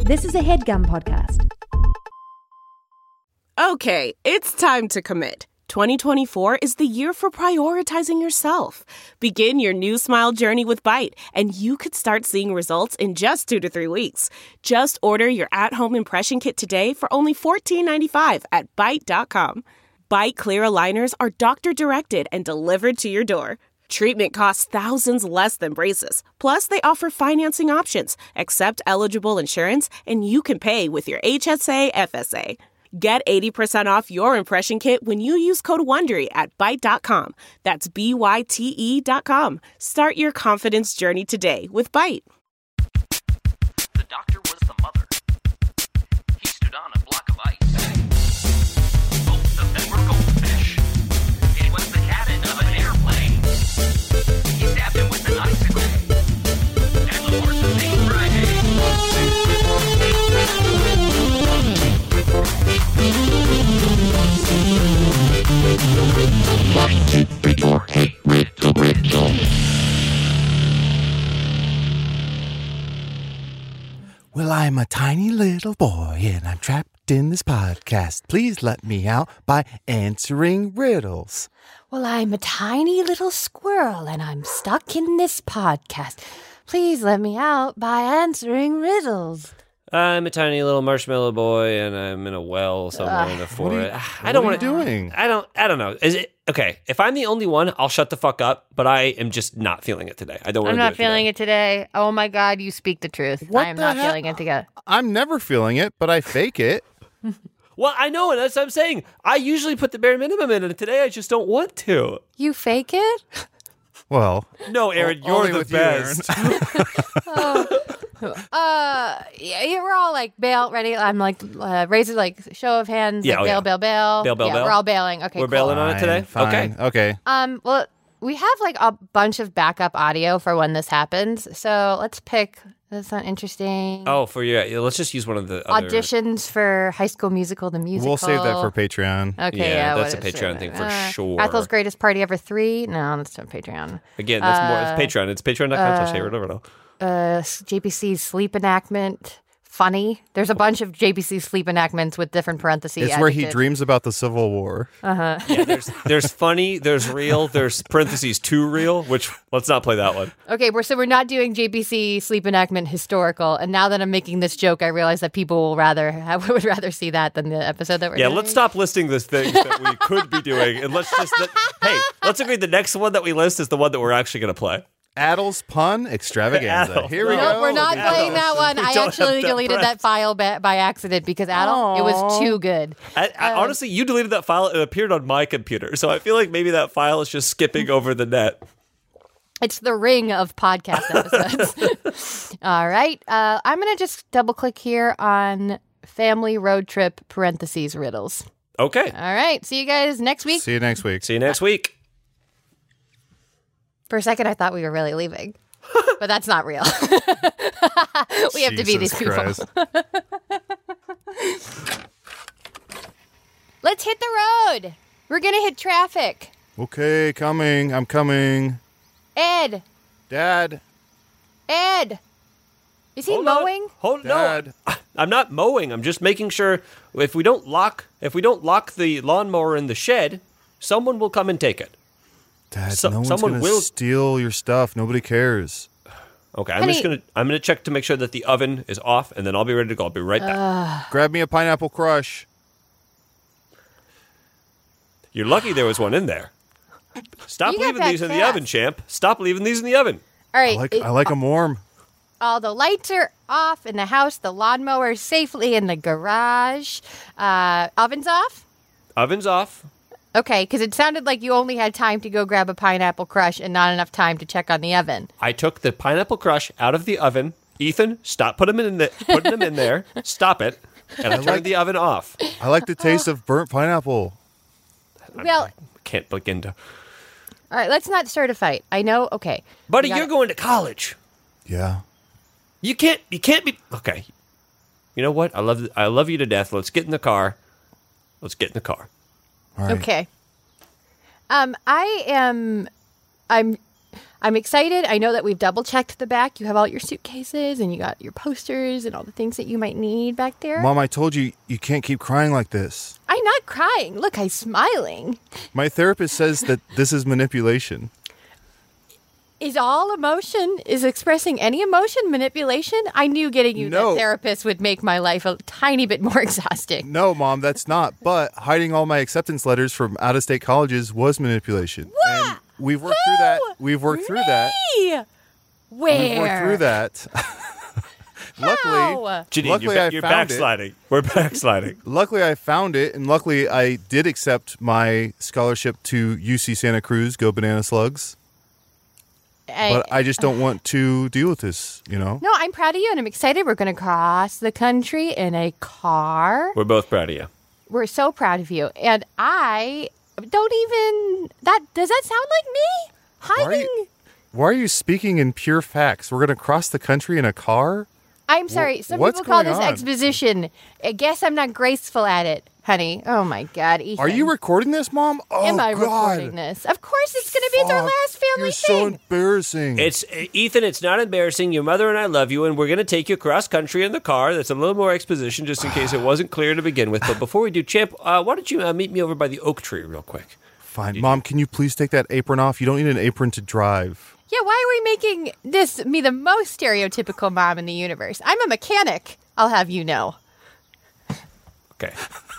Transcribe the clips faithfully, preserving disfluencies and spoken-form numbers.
This is a HeadGum podcast. Okay, it's time to commit. twenty twenty-four is the year for prioritizing yourself. Begin your new smile journey with Byte, and you could start seeing results in just two to three weeks. Just order your at-home impression kit today for only fourteen ninety-five at byte dot com. Byte clear aligners are doctor-directed and delivered to your door. Treatment costs thousands less than braces. Plus, they offer financing options, accept eligible insurance, and you can pay with your H S A F S A. Get eighty percent off your impression kit when you use code WONDERY at byte dot com. That's B Y T E dot com. Start your confidence journey today with Byte. The doctor was the mother. He stood on a block of ice. Both of them were goldfish. It was the cabin of an airplane. He stabbed him with an icicle. And the horse was named Friday. Well, I'm a tiny little boy and I'm trapped in this podcast. Please let me out by answering riddles. Well, I'm a tiny little squirrel and I'm stuck in this podcast. Please let me out by answering riddles. I'm a tiny little marshmallow boy, and I'm in a well somewhere uh, in the forest. I don't want to doing. I don't. I don't know. Is it okay? If I'm the only one, I'll shut the fuck up. But I am just not feeling it today. I don't want to. I'm do not it feeling today. it today. Oh my God, you speak the truth. What I am the not hell? feeling it today. I'm never feeling it, but I fake it. Well, I know, and that's what I'm saying. I usually put the bare minimum in, and today I just don't want to. You fake it? Well, no, Aaron, well, you're the with best. You, oh. Uh, yeah, we're all like bail ready. I'm like uh, raise it like show of hands. Yeah, like, oh, bail, yeah. bail, bail, Bail, bail, yeah, bail. we're all bailing. Okay, We're cool. bailing on it today. Fine. Okay, okay. Um, well, we have like a bunch of backup audio for when this happens. So let's pick. That's not interesting. Oh, for you. Yeah, let's just use one of the other... auditions for High School Musical, the musical. We'll save that for Patreon. Okay, Yeah, yeah, that's what a is Patreon it? thing for Uh, sure. Ethel's Greatest Party Ever three? No, that's not Patreon. Again, that's more. Uh, It's Patreon. It's patreon dot com slash Hayward Overall. Uh, J P C's Sleep Enactment. Funny. There's a bunch of J P C sleep enactments with different parentheses. It's where he adjectives. dreams about the Civil War. Uh-huh. Yeah, there's there's funny, there's real, there's parentheses too real, which let's not play that one. Okay, we're so we're not doing J P C sleep enactment historical, and now that I'm making this joke, I realize that people will rather have, would rather see that than the episode that we're Yeah, doing. let's stop listing those things that we could be doing, and let's just that, hey, let's agree the next one that we list is the one that we're actually going to play. Addles pun extravaganza. Addles. Here we No, go. We're not Addles. playing that one. We I don't actually have that deleted breath. that file by, by accident because Adel, it was too good. I, I, honestly, you deleted that file. It appeared on my computer, so I feel like maybe that file is just skipping over the net. It's the ring of podcast episodes. All right. Uh, I'm going to just double click here on family road trip parentheses riddles. Okay. All right. See you guys next week. See you next week. See you next week. For a second, I thought we were really leaving, but that's not real. We have to be these Jesus people. Christ. Let's hit the road. We're going to hit traffic. Okay, coming. I'm coming. Ed. Dad. Ed. Is he Hold on. mowing? Hold Dad. no. I'm not mowing. I'm just making sure if we don't lock if we don't lock the lawnmower in the shed, someone will come and take it. Dad, So- no one's someone going to will- steal your stuff. Nobody cares. Okay, I'm Honey- just gonna I'm gonna check to make sure that the oven is off, and then I'll be ready to go. I'll be right back. Grab me a pineapple crush. You're lucky there was one in there. Stop You got leaving back these in the fast. oven, champ. Stop leaving these in the oven. All I right. like it- I like them warm. all the lights are off in the house. The lawnmower is safely in the garage. Uh, oven's off? Oven's off. Okay, because it sounded like you only had time to go grab a pineapple crush and not enough time to check on the oven. I took the pineapple crush out of the oven. Ethan, stop putting them in the, putting them in there. Stop it. And I turned like- the oven off. I like the taste of burnt pineapple. Well, I can't begin to. all right, let's not start a fight. I know, okay. Buddy, You got you're it. going to college. Yeah. You can't. You can't be. Okay. You know what? I love. I love you to death. Let's get in the car. Let's get in the car. All right. Okay. Um, I am, I'm, I'm excited. I know that we've double checked the back. You have all your suitcases and you got your posters and all the things that you might need back there. Mom, I told you, you can't keep crying like this. I'm not crying. Look, I'm smiling. My therapist says that this is manipulation. Is all emotion, is expressing any emotion manipulation? I knew getting you No. that therapist would make my life a tiny bit more exhausting. No, Mom, that's not. But hiding all my acceptance letters from out-of-state colleges was manipulation. What? And we've worked through that. We've worked through that. Me? Where? We've worked through that. Luckily, How? Janine, luckily you're, I ba- you're found it. backsliding. We're backsliding. Luckily, I found it, and luckily, I did accept my scholarship to U C Santa Cruz. Go Banana Slugs! I- But I just don't want to deal with this. You know. No, I'm proud of you and I'm excited. We're going to cross the country in a car. We're both proud of you. We're so proud of you. And I don't even, that, does that sound like me? Why are Hiding? you, why are you speaking in pure facts? We're going to cross the country in a car? I'm sorry. Some what's people call going this on? exposition. I guess I'm not graceful at it, honey. Oh my God, Ethan. Are you recording this, Mom? Oh, Am I God. recording this? Of course it's going to be. It's our Fuck, last family You're so thing. embarrassing. It's uh, Ethan. It's not embarrassing. Your mother and I love you, and we're going to take you cross country in the car. That's a little more exposition, just in case it wasn't clear to begin with. But before we do, Champ, uh, why don't you uh, meet me over by the oak tree real quick? Fine. Mom, can you please take that apron off? You don't need an apron to drive. Yeah, why are we making this me the most stereotypical mom in the universe? I'm a mechanic, I'll have you know. Okay.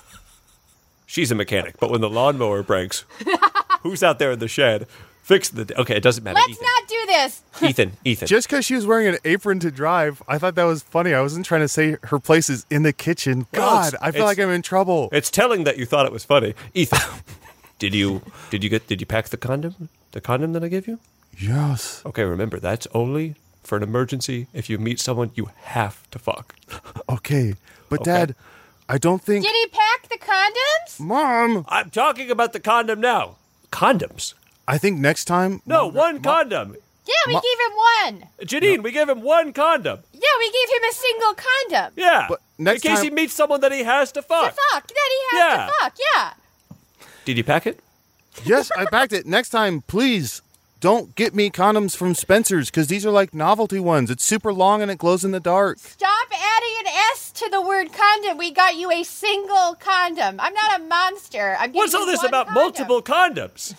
She's a mechanic, but when the lawnmower breaks, who's out there in the shed fixing the? Okay, it doesn't matter. Let's Ethan. not do this. Ethan, Ethan. Just because she was wearing an apron to drive, I thought that was funny. I wasn't trying to say her place is in the kitchen. Well, God, it's- I feel it's- like I'm in trouble. It's telling that you thought it was funny, Ethan. did you did you get did you pack the condom? The condom that I gave you? Yes. Okay, remember that's only for an emergency. If you meet someone, you have to fuck. Okay. But, Okay. Dad, I don't think... Did he pack the condoms? Mom! I'm talking about the condom now. Condoms? I think next time... No, Mom- one Mom- condom. Yeah, we Ma- gave him one. Janine, we gave him one condom. Yeah, we gave him a single condom. Yeah. But next in case time- he meets someone that he has to To fuck. fuck. That he has Yeah. to fuck, yeah. Did you pack it? Yes, I packed it. Next time, please, don't get me condoms from Spencer's, because these are like novelty ones. It's super long and it glows in the dark. Stop adding an S to the word condom. We got you a single condom. I'm not a monster. I'm What's giving all you this one about condom. multiple condoms?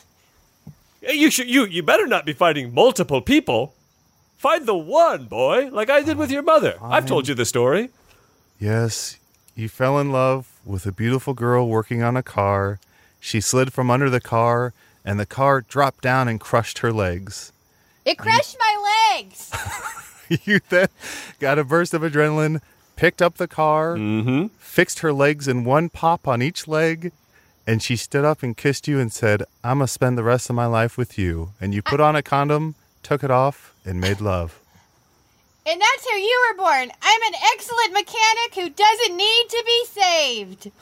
You should you you better not be finding multiple people. Find the one, boy, like I did with your mother. I've told you the story. Yes, you fell in love with a beautiful girl working on a car. She slid from under the car, and the car dropped down and crushed her legs. It crushed my legs. You then got a burst of adrenaline, picked up the car, Mm-hmm. fixed her legs in one pop on each leg, and she stood up and kissed you and said, I'm going to spend the rest of my life with you. And you put on a condom, took it off, and made love. And that's how you were born. I'm an excellent mechanic who doesn't need to be saved.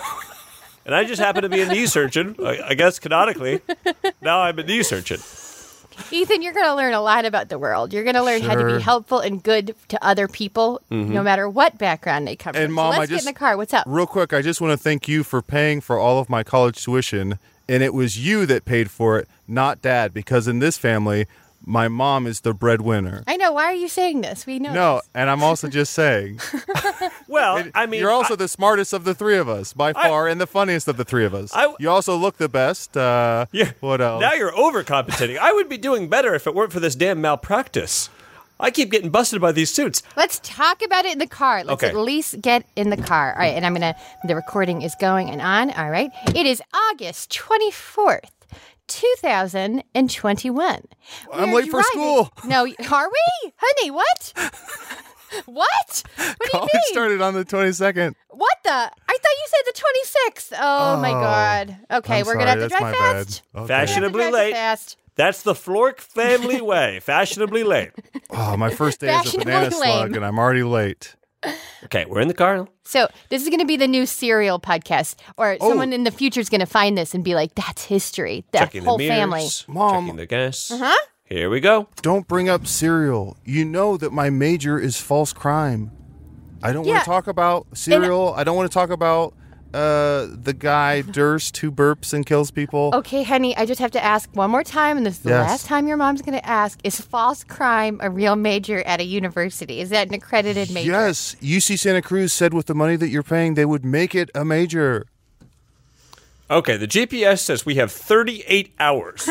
And I just happen to be a knee surgeon, I, I guess canonically. Now I'm a knee surgeon. Ethan, you're going to learn a lot about the world. You're going to learn how to Sure. be helpful and good to other people, no matter what background they come And from. Mom, so I let's just- get in the car. What's up? Real quick, I just want to thank you for paying for all of my college tuition. And it was you that paid for it, not Dad, because in this family, my mom is the breadwinner. I know. Why are you saying this? We know. No, this. and I'm also just saying, Well, I mean, you're also I- the smartest of the three of us, by far, and the funniest of the three of us. I- you also look the best. Uh, yeah. What else? Now you're overcompensating. I would be doing better if it weren't for this damn malpractice. I keep getting busted by these suits. Let's talk about it in the car. Let's Okay. at least get in the car. All right, and I'm gonna. The recording is going and on. All right. It is August twenty-fourth. two thousand twenty-one. I'm We're late for driving- school. No, are we? Honey, what? What? What do College you mean? started on the twenty-second. What the? I thought you said the twenty-sixth. Oh, my Oh, God. Okay, I'm we're sorry, going to have to that's drive my fast. bad. Okay. We're gonna have to Fashionably drive late. Fast. That's the Flork family way. Fashionably late. Oh, my first day is a Fashionably banana slug, lame. and I'm already late. Okay, we're in the car. So this is going to be the new serial podcast, or Oh. someone in the future is going to find this and be like, "That's history." That Checking whole the family. mirrors, Mom. checking the gas. Huh? Here we go. Don't bring up cereal. You know that my major is false crime. I don't Yeah. want to talk about cereal. I don't want to talk about uh, the guy Durst who burps and kills people? Okay, honey, I just have to ask one more time, and this is the Yes. last time your mom's going to ask. Is false crime a real major at a university? Is that an accredited major? Yes. U C Santa Cruz said with the money that you're paying, they would make it a major. Okay, the G P S says we have thirty-eight hours.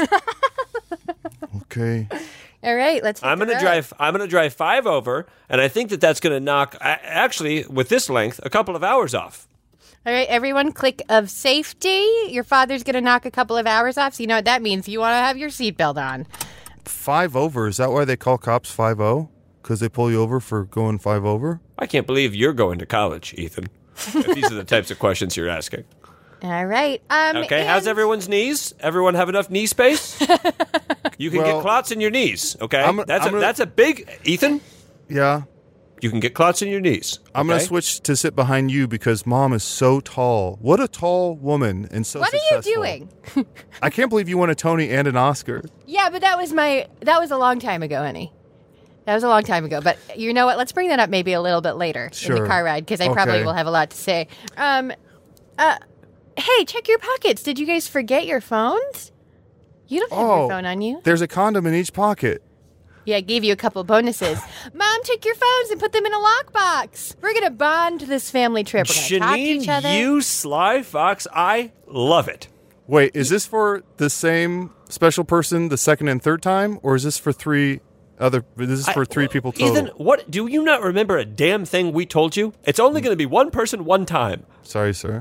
Okay. All right, let's hit I'm the going to road. drive. I'm going to drive five over, and I think that that's going to knock, a- actually, with this length, a couple of hours off. All right, everyone, click of safety. Your father's going to knock a couple of hours off, so you know what that means. You want to have your seatbelt on. Five over. Is that why they call cops five oh? Because they pull you over for going five over? I can't believe you're going to college, Ethan. If these are the types of questions you're asking. All right. Um, Okay, how's and- everyone's knees? Everyone have enough knee space? You can Well, get clots in your knees, okay? I'm- that's, I'm a, gonna- that's a big... Ethan, Yeah. you can get clots in your knees. I'm going okay? to switch to sit behind you because Mom is so tall. What a tall woman and so What are you successful. doing? I can't believe you won a Tony and an Oscar. Yeah, but that was my that was a long time ago, honey. That was a long time ago. But you know what? Let's bring that up maybe a little bit later in Sure. the car ride because I probably Okay. will have a lot to say. Um, uh, hey, check your pockets. Did you guys forget your phones? You don't have Oh. your phone on you. There's a condom in each pocket. Yeah, I gave you a couple bonuses. Mom, take your phones and put them in a lockbox. We're gonna bond this family trip. We're gonna talk to each other. Janine, you sly fox, I love it. Wait, is this for the same special person the second and third time, or is this for three other? This is for I- three people total. Ethan, what do you not remember a damn thing we told you? It's only going to be one person, one time. Sorry, sir.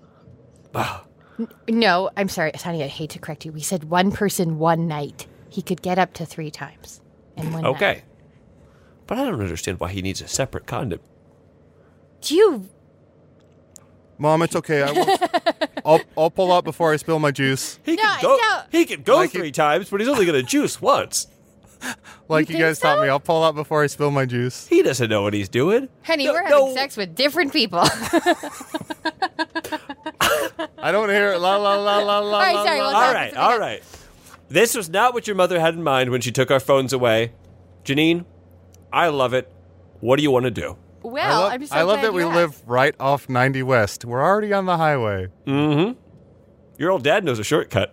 No, I'm sorry, Sonny. I hate to correct you. We said one person, one night. He could get up to three times in one night. Okay, but I don't understand why he needs a separate condom. Do you? Mom, it's okay. I won't. I'll I'll pull out before I spill my juice, He No, can go. no. He can go Like three it- times, but he's only going to juice once. like you, think guys taught so? me. I'll pull out before I spill my juice. He doesn't know what he's doing. Honey, No, we're having no. sex with different people. I don't hear it. La la la la la. All right, la, sorry, la, we'll la. All talk right, this again. all right. This was not what your mother had in mind when she took our phones away. Janine, I love it. What do you want to do? Well, I love, I'm so I love glad that we you live asked. right off ninety West. We're already on the highway. Your old dad knows a shortcut.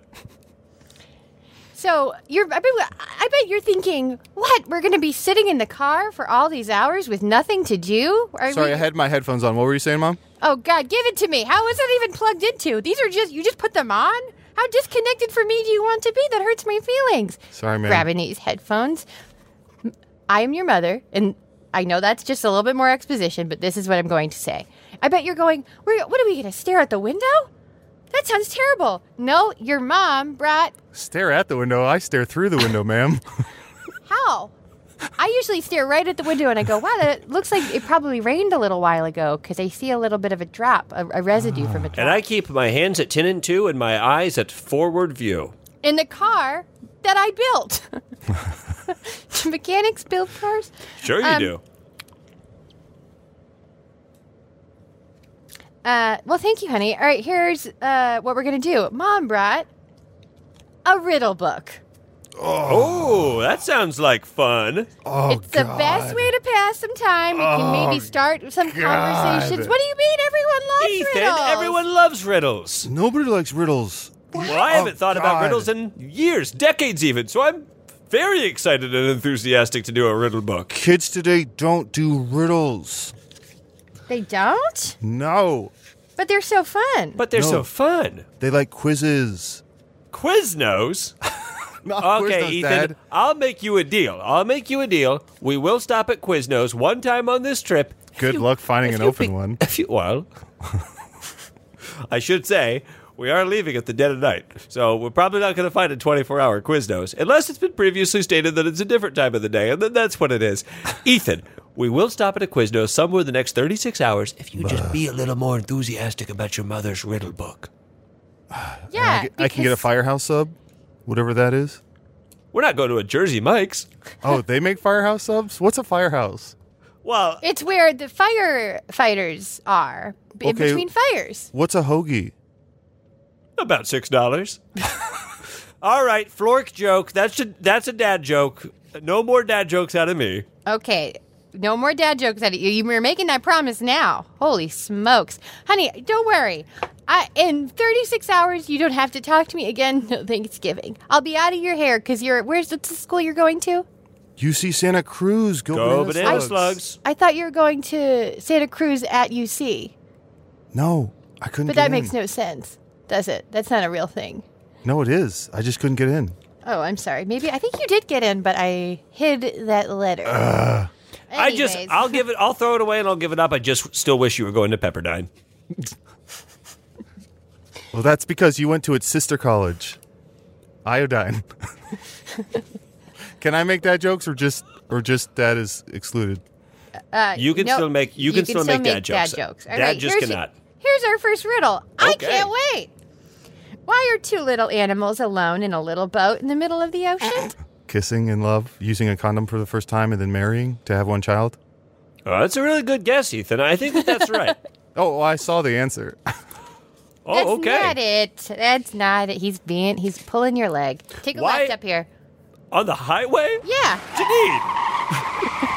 So you're. I bet, I bet you're thinking, what? We're going to be sitting in the car for all these hours with nothing to do? Are Sorry, we- I had my headphones on. What were you saying, Mom? Oh God, give it to me. How is that even plugged into? These are just you just put them on. How disconnected from me do you want to be? That hurts my feelings. Sorry, man. Grabbing these headphones. I am your mother, and I know that's just a little bit more exposition, but this is what I'm going to say. I bet you're going, We're, what are we going to stare at the window? That sounds terrible. No, your mom brought, Stare at the window. I stare through the window, ma'am. how? I usually stare right at the window and I go, wow, that looks like it probably rained a little while ago because I see a little bit of a drop, a, a residue from a drop. And I keep my hands at ten and two and my eyes at forward view. In the car that I built. Do mechanics build cars? Sure you Um, do. Uh, well, thank you, honey. All right, here's uh, what we're going to do. Mom brought a riddle book. Oh, that sounds like fun. Oh, it's the God. best way to pass some time. We can maybe start some conversations. What do you mean everyone loves Ethan, riddles? everyone loves riddles. Nobody likes riddles. Well, I haven't Oh, thought about God. riddles in years, decades even, so I'm very excited and enthusiastic to do a riddle book. Kids today don't do riddles. They don't? No. But they're so fun. But they're No. so fun. They like quizzes. Quiznos? Not Okay, Quiznos, Ethan, Dad. I'll make you a deal. I'll make you a deal. We will stop at Quiznos one time on this trip. Good luck finding If an you open be- one. If you, well, I should say, we are leaving at the dead of night, so we're probably not going to find a twenty-four hour Quiznos, unless it's been previously stated that it's a different time of the day, and then that's what it is. Ethan, we will stop at a Quiznos somewhere in the next thirty-six hours if you just be a little more enthusiastic about your mother's riddle book. yeah. I, get- I can get a because- Firehouse sub, whatever that is. We're not going to a Jersey Mike's. Oh, they make Firehouse subs? What's a Firehouse? Well, It's where the firefighters are, in Okay. between fires. What's a hoagie? about six dollars. All right, Flork joke. That's a, that's a dad joke. No more dad jokes out of me. Okay. no more dad jokes out of you. You're making that promise now. Holy smokes. Honey, don't worry. I, in thirty-six hours, you don't have to talk to me again. No Thanksgiving. I'll be out of your hair because you're, where's the school you're going to? U C Santa Cruz. Go, Go banana banana slugs. slugs. I thought you were going to Santa Cruz at U C. No, I couldn't But get that in. makes no sense, does it? That's not a real thing. No, it is. I just couldn't get in. Oh, I'm sorry. Maybe, I think you did get in, but I hid that letter. Uh, I just, Anyways. I'll give it, I'll throw it away and I'll give it up. I just still wish you were going to Pepperdine. Well, that's because you went to its sister college, Iodine. Can I make dad jokes or just or just dad is excluded? Uh, You can no, still make- you can still make dad jokes. Dad jokes. All Dad right, just here's cannot. Here's our first riddle. I Okay. can't wait. Why are two little animals alone in a little boat in the middle of the ocean? Kissing in love, using a condom for the first time, and then marrying to have one child. Oh, that's a really good guess, Ethan. I think that that's right. Oh, well, I saw the answer. Oh, That's okay. not it. That's not it. He's being, he's pulling your leg. Take a Why- left up here. On the highway? Yeah. Janine!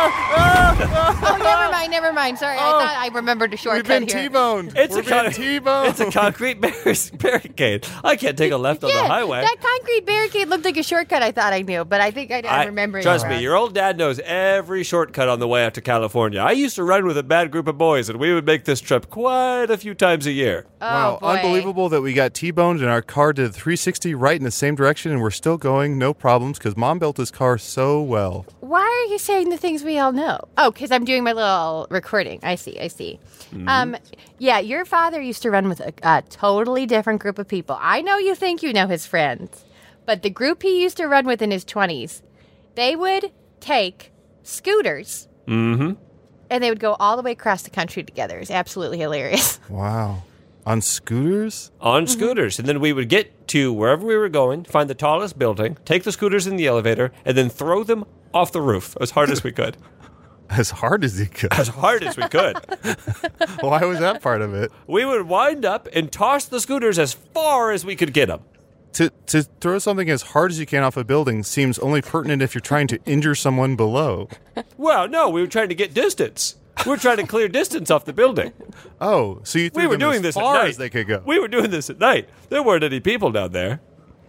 Oh, never mind, never mind. Sorry, I thought I remembered a We've shortcut been here. T-boned. It's We're a con- being T-boned. It's a concrete bar- barricade. I can't take a left on Yeah, the highway. that concrete barricade looked like a shortcut. I thought I knew, but I think I, I remember it. Trust wrong. me, your old dad knows every shortcut on the way out to California. I used to run with a bad group of boys, and we would make this trip quite a few times a year. Oh, Wow, boy. unbelievable that we got T-boned and our car did three sixty right in the same direction and we're still going, no problems, because Mom built his car so well. Why are you saying the things we all know? Oh, because I'm doing my little recording. I see, I see. Mm-hmm. Um, yeah, your father used to run with a, a totally different group of people. I know you think you know his friends, but the group he used to run with in his twenties, they would take scooters Mm-hmm. and they would go all the way across the country together. It's absolutely hilarious. Wow. On scooters? On Mm-hmm. scooters. And then we would get to wherever we were going, find the tallest building, take the scooters in the elevator, and then throw them off the roof as hard as we could. As hard as he could. As hard as we could. Why was that part of it? We would wind up and toss the scooters as far as we could get them. To to throw something as hard as you can off a building seems only pertinent if you're trying to injure someone below. Well, no, we were trying to get distance. We were trying to clear distance off the building. Oh, so you threw We were them doing as this far at night. as they could go. We were doing this at night. There weren't any people down there.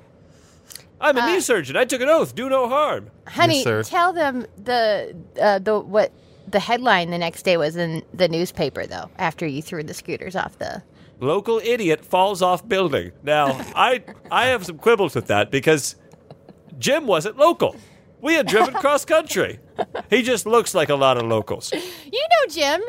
I'm a Uh, knee surgeon. I took an oath. Do no harm. Honey, sir. tell them the uh, the what the headline the next day was in the newspaper though. After you threw the scooters off the. Local idiot falls off building. Now, I I have some quibbles with that because Jim wasn't local. We had driven cross country. He just looks like a lot of locals. You know Jim.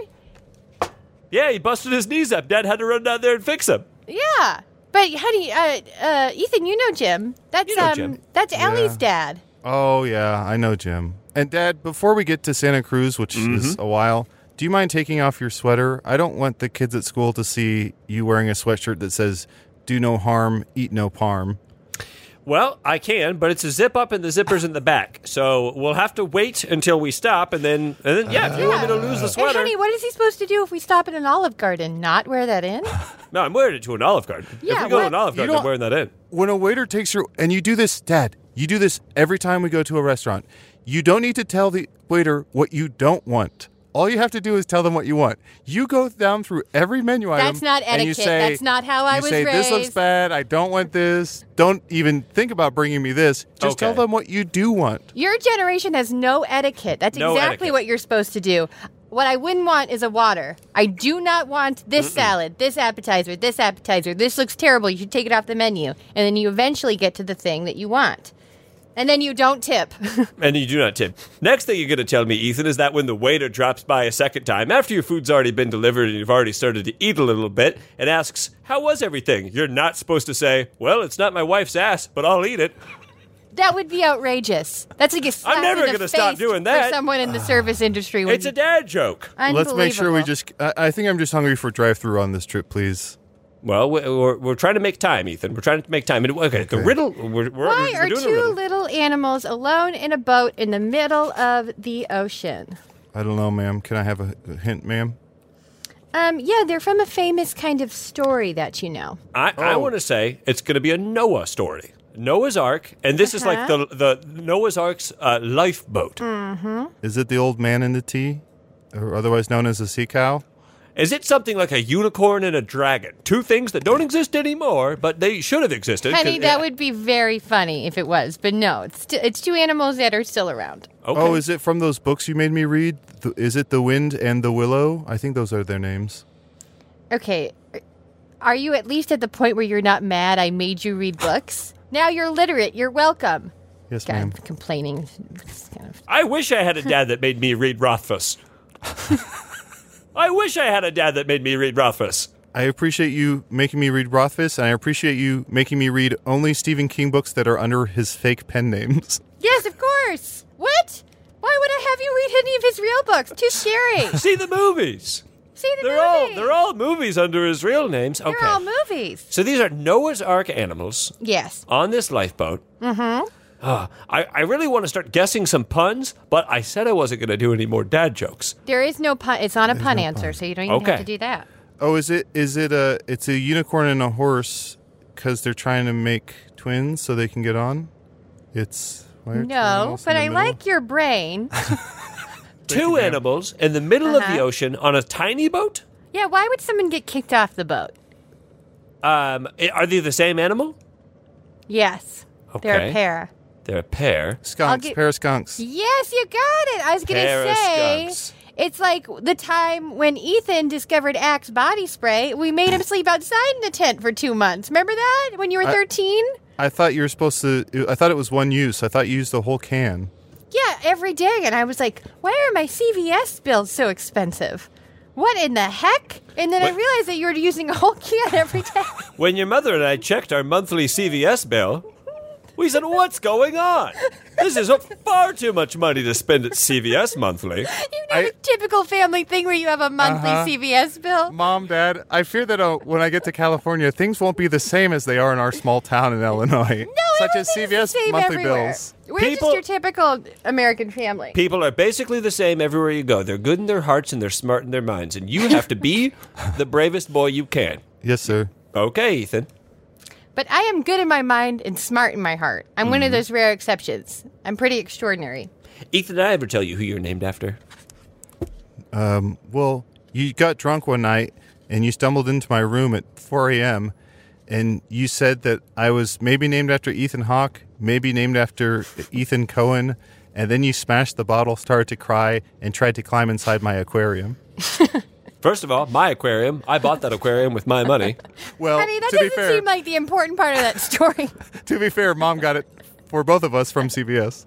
Yeah, he busted his knees up. Dad had to run down there and fix him. Yeah, but honey, uh, uh, Ethan, you know Jim. That's You know um, Jim. that's Ellie's Yeah. dad. Oh, yeah, I know Jim. And Dad, before we get to Santa Cruz, which is a while, do you mind taking off your sweater? I don't want the kids at school to see you wearing a sweatshirt that says, do no harm, eat no parm. Well, I can, but it's a zip up and the zipper's in the back. So we'll have to wait until we stop and then, and then yeah, if you want me to lose the And sweater. honey, what is he supposed to do if we stop at an Olive Garden? Not wear that in? No, I'm wearing it to an Olive Garden. if Yeah, we go what- to an Olive You Garden, I'm don't- wearing that in. When a waiter takes your, and you do this, Dad, you do this every time we go to a restaurant. You don't need to tell the waiter what you don't want. All you have to do is tell them what you want. You go down through every menu item. That's not and you etiquette. say- That's not how I you was say, this looks raised." bad. I don't want this. Don't even think about bringing me this. Just Okay. tell them what you do want. Your generation has no etiquette. That's No exactly etiquette. what you're supposed to do. What I wouldn't want is a water. I do not want this salad, this appetizer, this appetizer. This looks terrible. You should take it off the menu. And then you eventually get to the thing that you want. And then you don't tip. And you do not tip. Next thing you're going to tell me, Ethan, is that when the waiter drops by a second time, after your food's already been delivered and you've already started to eat a little bit, and asks, how was everything? You're not supposed to say, well, it's not my wife's ass, but I'll eat it. That would be outrageous. That's like a slap I'm never in the gonna stop face doing that. For someone in the service industry. when It's a you- dad joke. Let's make sure we Unbelievable. just. I, I think I'm just hungry for drive-through on this trip, please. Well, we- we're, we're trying to make time, Ethan. We're trying to make time. And, Okay, the Okay. riddle. We're, we're, Why we're are doing a two riddle. little animals alone in a boat in the middle of the ocean? I don't know, ma'am. Can I have a, a hint, ma'am? Um, yeah, they're from a famous kind of story that you know. I, I Oh. want to say it's going to be a Noah story. Noah's Ark, and this is like the the Noah's Ark's uh, lifeboat. Is it the old man in the tea, or otherwise known as a sea cow? Is it something like a unicorn and a dragon? Two things that don't exist anymore, but they should have existed. Honey, 'cause- that would be very funny if it was, but no, it's st- it's two animals that are still around. Okay. Oh, is it from those books you made me read? Th- Is it The Wind and the Willow? I think those are their names. Okay, are you at least at the point where you're not mad I made you read books? Now you're literate. You're welcome. Yes, God, ma'am. I'm complaining. It's kind of- I wish I had a dad that made me read Rothfuss. I wish I had a dad that made me read Rothfuss. I appreciate you making me read Rothfuss, and I appreciate you making me read only Stephen King books that are under his fake pen names. Yes, of course. What? Why would I have you read any of his real books? Too scary. See the movies. See the They're all movies. they're all movies under his real names. Okay. They're all movies. So these are Noah's Ark animals Yes. on this lifeboat. Mm-hmm. Uh, I, I really want to start guessing some puns, but I said I wasn't going to do any more dad jokes. There is no pun. It's not a pun answer, so you don't even Okay. have to do that. Oh, is it? Is it a? It's a unicorn and a horse because they're trying to make twins so they can get on. It's why are two No, animals in but the I middle? like your brain. Two animals in the middle of the Uh-huh. ocean on a tiny boat? Yeah, why would someone get kicked off the boat? Um, i- are they the same animal? Yes. They're Okay. a pair. They're a pair. skunks, get- pair of skunks. Yes, you got it. I was going Pair to of say skunks. it's like the time when Ethan discovered Axe body spray. We made him sleep outside in the tent for two months. Remember that when you were I- thirteen? I thought you were supposed to. I thought it was one use. I thought you used the whole can. Yeah, every day. And I was like, why are my C V S bills so expensive? What in the heck? And then I What? realized that you were using a whole can every day. When your mother and I checked our monthly C V S bill, we said, what's going on? This is far too much money to spend at C V S monthly. You know I- the typical family thing where you have a monthly Uh-huh. C V S bill? Mom, Dad, I fear that uh, when I get to California, things won't be the same as they are in our small town in Illinois. No, such as everything's C V the S same monthly everywhere. bills. We're People- just your typical American family. People are basically the same everywhere you go. They're good in their hearts and they're smart in their minds. And you have to be the bravest boy you can. Yes, sir. Okay, Ethan. But I am good in my mind and smart in my heart. I'm one of those rare exceptions. I'm pretty extraordinary. Ethan, did I ever tell you who you're named after? Well, you got drunk one night and you stumbled into my room at four a.m. and you said that I was maybe named after Ethan Hawke, maybe named after Ethan Cohen, and then you smashed the bottle, started to cry, and tried to climb inside my aquarium. First of all, my aquarium. I bought that aquarium with my money. Well, Honey, that to be doesn't fair, seem like the important part of that story. to be fair, Mom got it for both of us from C B S.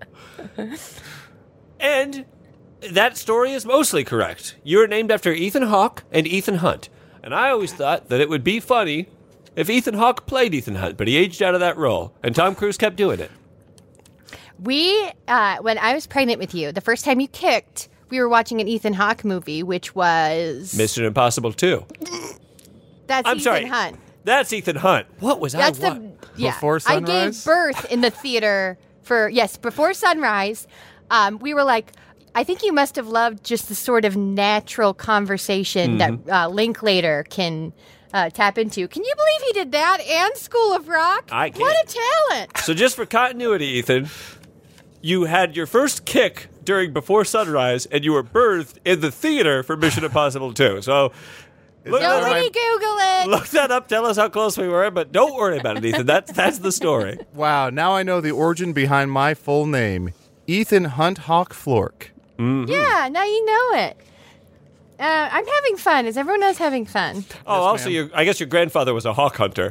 And that story is mostly correct. You're named after Ethan Hawke and Ethan Hunt. And I always thought that it would be funny if Ethan Hawke played Ethan Hunt, but he aged out of that role, and Tom Cruise kept doing it. We, uh, when I was pregnant with you, the first time you kicked, we were watching an Ethan Hawke movie, which was Mission Impossible two. that's I'm Ethan sorry. Hunt. That's Ethan Hunt. What was That's I the wa- yeah. Before I gave sunrise? birth in the theater for yes before sunrise. Um, we were like, I think you must have loved just the sort of natural conversation Mm-hmm. that uh, Linklater can uh, tap into. Can you believe he did that and School of Rock? I can't. What a talent! So just for continuity, Ethan, you had your first kick during Before Sunrise, and you were birthed in the theater for Mission Impossible two. So look, that Nobody my- Google it. look that up. Tell us how close we were, but don't worry about it, Ethan. That's that's the story. Wow, now I know the origin behind my full name. Ethan Hunt Hawke Flork. Yeah, now you know it. Uh, I'm having fun. Is everyone else having fun? Oh, also, ma'am. your I guess your grandfather was a hawk hunter.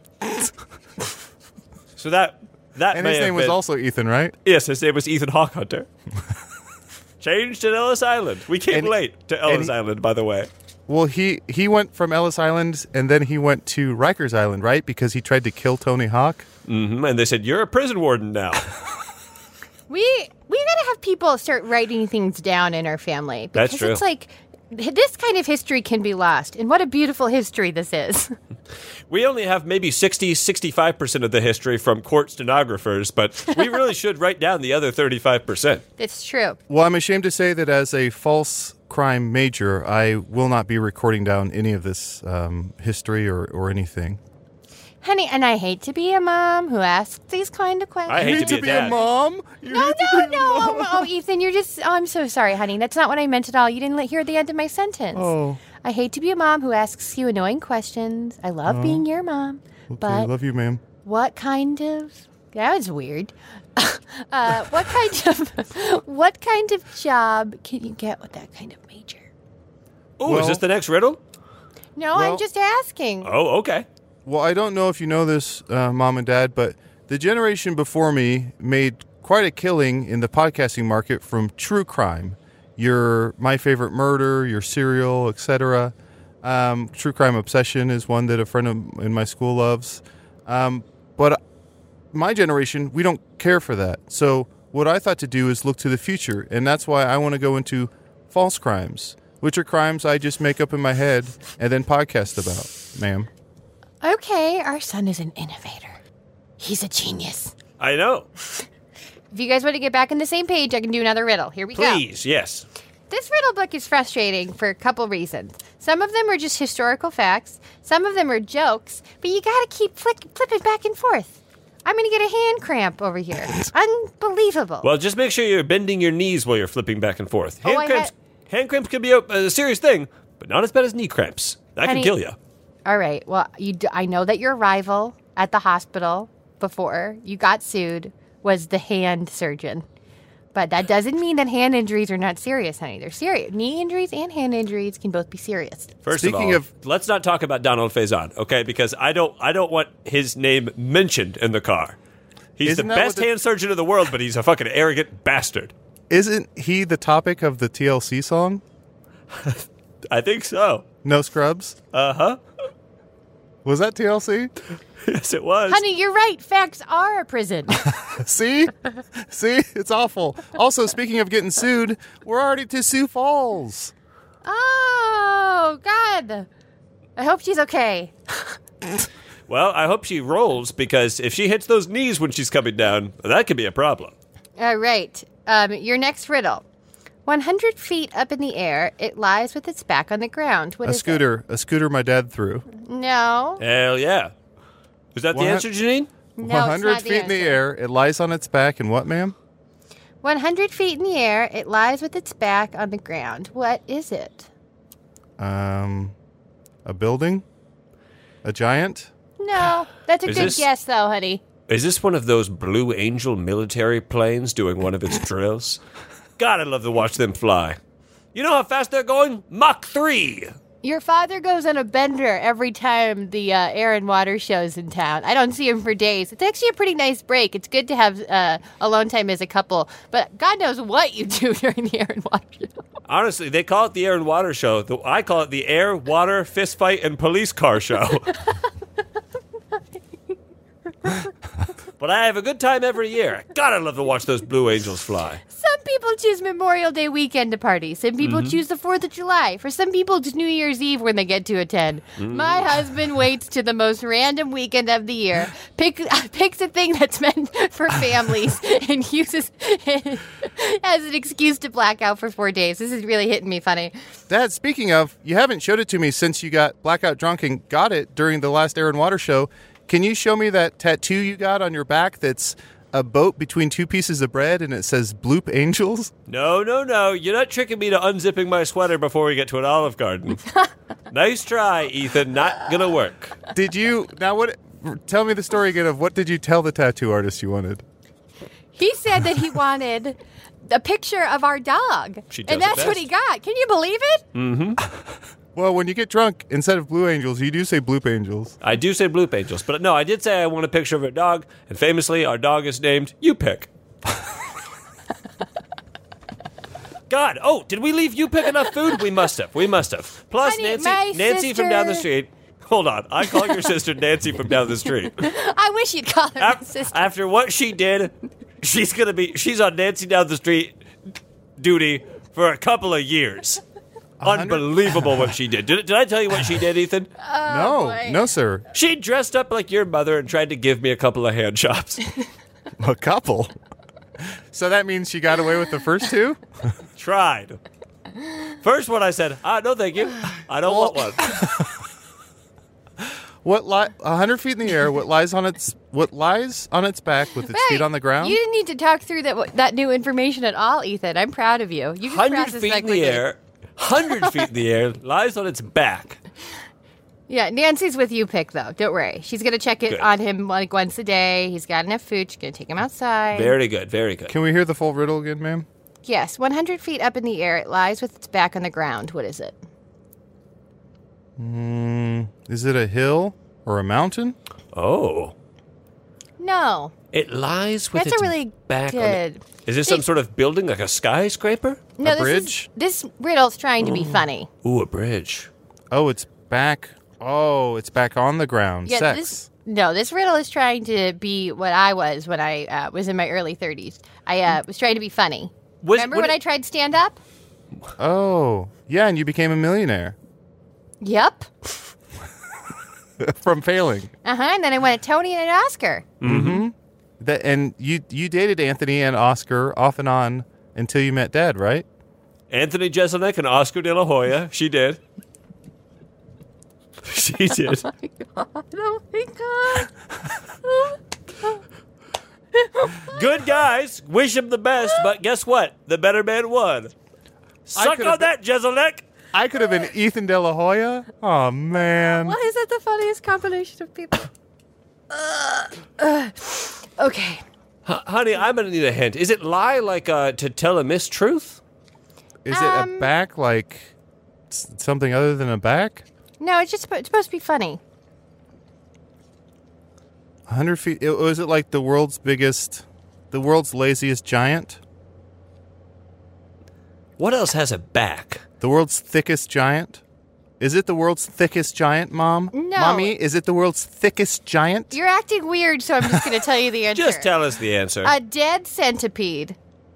So that that And may his have name was been- also Ethan, right? yes, his name was Ethan Hawk Hunter. Changed at Ellis Island. We came And- late to Ellis he- Island, by the way. Well, he, he went from Ellis Island and then he went to Rikers Island, right? Because he tried to kill Tony Hawk. hmm And they said you're a prison warden now. We we gotta have people start writing things down in our family because That's true. it's like this kind of history can be lost, and what a beautiful history this is. We only have maybe sixty, sixty-five percent of the history from court stenographers, but we really should write down the other thirty-five percent. It's true. Well, I'm ashamed to say that as a false crime major, I will not be recording down any of this um, history or, or anything. Honey, and I hate to be a mom who asks these kind of questions. I hate You need to to be be a a dad. mom? You No, need to no, be a no. mom? Oh, oh, Ethan, you're just. Oh, I'm so sorry, honey. That's not what I meant at all. You didn't let, hear the end of my sentence. Oh. I hate to be a mom who asks you annoying questions. I love being your mom. Okay, but love you, ma'am. what kind of. That was weird. uh, what kind of. What kind of job can you get with that kind of major? Oh, Well- is this the next riddle? No, Well- I'm just asking. Oh, okay. Well, I don't know if you know this, uh, Mom and Dad, but the generation before me made quite a killing in the podcasting market from true crime. Your My Favorite Murder, your Serial, et cetera. Um, true Crime Obsession is one that a friend of, in my school loves. Um, but my generation, we don't care for that. So what I thought to do is look to the future, and that's why I want to go into false crimes, which are crimes I just make up in my head and then podcast about, ma'am. Okay, our son is an innovator. He's a genius. I know. If you guys want to get back on the same page, I can do another riddle. Here we go. Please, yes. This riddle book is frustrating for a couple reasons. Some of them are just historical facts, some of them are jokes, but you gotta keep flick- flipping back and forth. I'm gonna get a hand cramp over here. It's unbelievable. Well, just make sure you're bending your knees while you're flipping back and forth. Hand Oh, I cramps, hand cramps can be a, a serious thing, but not as bad as knee cramps. That Honey- can kill you. All right, well, you d- I know that your rival at the hospital before you got sued was the hand surgeon. But that doesn't mean that hand injuries are not serious, honey. They're serious. Knee injuries and hand injuries can both be serious. First Speaking of all, of- let's not talk about Donald Faison, okay? Because I don't, I don't want his name mentioned in the car. He's Isn't the that best what the- hand surgeon in the world, but he's a fucking arrogant bastard. Isn't he the topic of the T L C song? I think so. No Scrubs? Uh huh. Was that T L C? Yes, it was. Honey, you're right. Facts are a prison. See? See? It's awful. Also, speaking of getting sued, we're already to Sioux Falls. Oh, God. I hope she's okay. Well, I hope she rolls because if she hits those knees when she's coming down, that could be a problem. All right. Um, your next riddle. one hundred feet up in the air, it lies with its back on the ground. What A is it? scooter. A scooter my dad threw. No. Hell yeah. Is that the What? answer, Janine? No, one hundred it's not feet in the answer. air, it lies on its back, and what, ma'am? one hundred feet in the air, it lies with its back on the ground. What is it? Um, a building? A giant? No. That's a Is good this- guess, though, honey. Is this one of those Blue Angel military planes doing one of its drills? God, I'd love to watch them fly. You know how fast they're going? Mach three. Your father goes on a bender every time the uh, air and water show's in town. I don't see him for days. It's actually a pretty nice break. It's good to have uh, alone time as a couple. But God knows what you do during the air and water show. Honestly, they call it the Air and Water Show. The- I call it the Air, Water, Fist Fight, and Police Car Show. But I have a good time every year. God, I'd love to watch those Blue Angels fly. Some people choose Memorial Day weekend to party. Some people choose the fourth of July. For some people, it's New Year's Eve when they get to attend. My husband waits to the most random weekend of the year, pick, picks a thing that's meant for families, and uses it as an excuse to black out for four days. This is really hitting me funny. Dad, speaking of, you haven't showed it to me since you got blackout drunk and got it during the last Air and Water show. Can you show me that tattoo you got on your back that's a boat between two pieces of bread and it says Bloop Angels? No, no, no. You're not tricking me to unzipping my sweater before we get to an Olive Garden. Nice try, Ethan. Not gonna work. Did you, now what, tell me the story again of what did you tell the tattoo artist you wanted? He said that he wanted a picture of our dog. She does and it that's what best. he got. Can you believe it? Well, when you get drunk, instead of Blue Angels, you do say Bloop Angels. I do say Bloop Angels, but no, I did say I want a picture of a dog, and famously, our dog is named You Pick. God, oh, did we leave You Pick enough food? We must have. We must have. Plus, Honey, Nancy, my Nancy from down the sister- street. Hold on, I call your sister Nancy from down the street. I wish you'd call her my Af- sister. After what she did, she's gonna be. She's on Nancy down the street duty for a couple of years. Unbelievable what she did. Did, did I tell you what she did, Ethan? no, boy. no, sir. She dressed up like your mother and tried to give me a couple of hand jobs. A couple. So that means she got away with the first two? Tried. First one I said, ah, no thank you. I don't want one. What li- a hundred feet in the air? What lies on its what lies on its back with its Right. feet on the ground? You didn't need to talk through that that new information at all, Ethan. I'm proud of you. You just Hundred processed feet that in the quickly. air. Hundred feet in the air. Lies on its back. Yeah, Nancy's with you, Pick, though. Don't worry. She's going to check it Good. on him like once a day. He's got enough food. She's going to take him outside. Very good. Very good. Can we hear the full riddle again, ma'am? Yes, one hundred feet up in the air. It lies with its back on the ground. What is it? Mm, is it a hill or a mountain? Oh. No. It lies with That's its a really back on good... it. Is this some It- sort of building, like a skyscraper? No, A this bridge? Is, this riddle's trying to be funny. Ooh, a bridge. Oh, it's back. Oh, it's back on the ground. Yeah, Sex. this no, this riddle is trying to be what I was when I uh, was in my early thirties. I uh, was trying to be funny. Was- Remember what when it- I tried stand up? Oh, yeah, and you became a millionaire Yep. from failing. Uh huh. And then I won a Tony and an Oscar. That and you you dated Anthony and Oscar off and on until you met Dad, right? Anthony Jeselnik and Oscar De La Hoya. She did. She did. Oh my god. Good guys. Wish him the best, but guess what? The better man won. Suck could've on that, Jeselnik. I could have been Ethan De La Hoya. Oh man. Why is that the funniest combination of people? Uh, uh, okay. H- honey, I'm going to need a hint. Is it lie like uh, to tell a mistruth? Is it Um, a back like s- something other than a back? No, it's just suppo- it's supposed to be funny. one hundred feet. It, was it like the world's biggest, the world's laziest giant? What else has a back? The world's thickest giant? Is it the world's thickest giant, Mom? No. Mommy, is it the world's thickest giant? You're acting weird, so I'm just going to tell you the answer. Just tell us the answer. A dead centipede.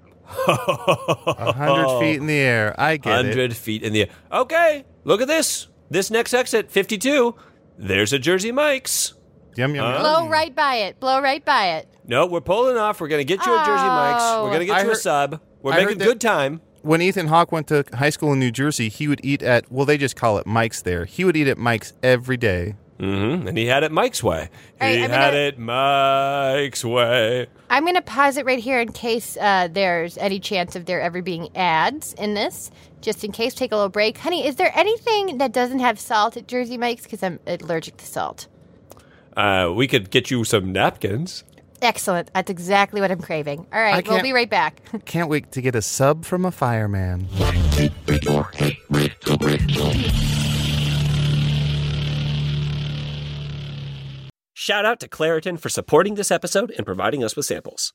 A hundred feet in the air. I get one hundred it. feet in the air. Okay, look at this. This next exit, fifty-two. There's a Jersey Mike's. Yum, yum, yum. Blow right by it. Blow right by it. No, we're pulling off. We're going to get you a Jersey Mike's. We're going to get I you a heard- sub. We're I making heard that- good time. When Ethan Hawke went to high school in New Jersey, he would eat at, well, they just call it Mike's there. He would eat at Mike's every day. Mm-hmm. And he had it Mike's way. All right, he I'm had gonna- it Mike's way. I'm going to pause it right here in case uh, there's any chance of there ever being ads in this. Just in case, take a little break. Honey, is there anything that doesn't have salt at Jersey Mike's? Because I'm allergic to salt. Uh, we could get you some napkins. Excellent. That's exactly what I'm craving. All right, we'll can't- be right back. Can't wait to get a sub from a fireman. Shout out to Claritin for supporting this episode and providing us with samples.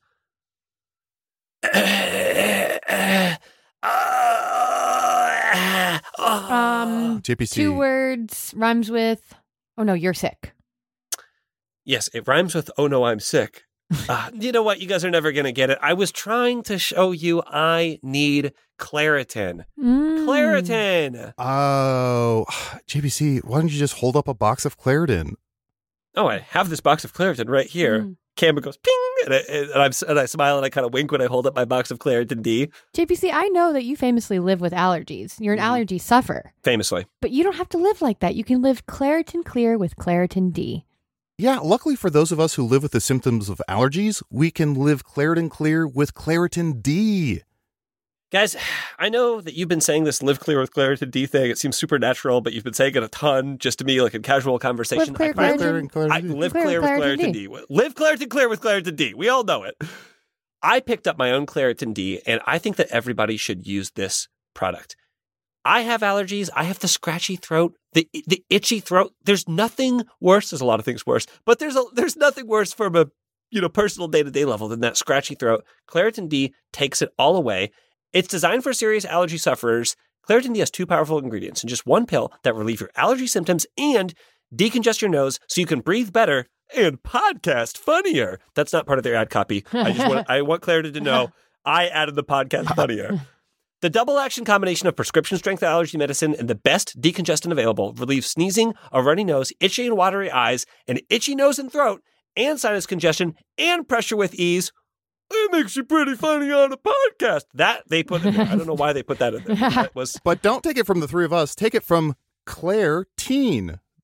Um, J P C. two words rhymes with. Oh no, you're sick. Yes, it rhymes with "Oh no, I'm sick." Uh, you know what? You guys are never going to get it. I was trying to show you I need Claritin. Mm. Claritin! Oh, J P C, why don't you just hold up a box of Claritin? Oh, I have this box of Claritin right here. Mm. Camera goes ping, and I, and, I'm, and I smile and I kind of wink when I hold up my box of Claritin D, J P C, I know that you famously live with allergies. You're an Mhm. allergy sufferer, famously. but you don't have to live like that. You can live Claritin Clear with Claritin D. Yeah, luckily for those of us who live with the symptoms of allergies, we can live Claritin Clear with Claritin D. Guys, I know that you've been saying this live clear with Claritin D thing. It seems supernatural, but you've been saying it a ton just to me, like in casual conversation. Live clear, I promise- Claritin. Claritin, I Claritin D. live Clear clear, with with Claritin Claritin D. Live Claritin clear with Claritin D. We all know it. I picked up my own Claritin D, and I think that everybody should use this product. I have allergies. I have the scratchy throat, the the itchy throat. There's nothing worse. There's a lot of things worse, but there's a, there's nothing worse from a you know personal day to day level than that scratchy throat. Claritin D takes it all away. It's designed for serious allergy sufferers. Claritin D has two powerful ingredients in just one pill that relieve your allergy symptoms and decongest your nose so you can breathe better and podcast funnier. That's not part of their ad copy. I just want I want Claritin to know I added the podcast funnier. The double action combination of prescription strength allergy medicine and the best decongestant available relieves sneezing, a runny nose, itchy and watery eyes, an itchy nose and throat, and sinus congestion and pressure with ease. It makes you pretty funny on a podcast. That they put in there. I don't know why they put that in there. That was But don't take it from the three of us. Take it from Claire Teen,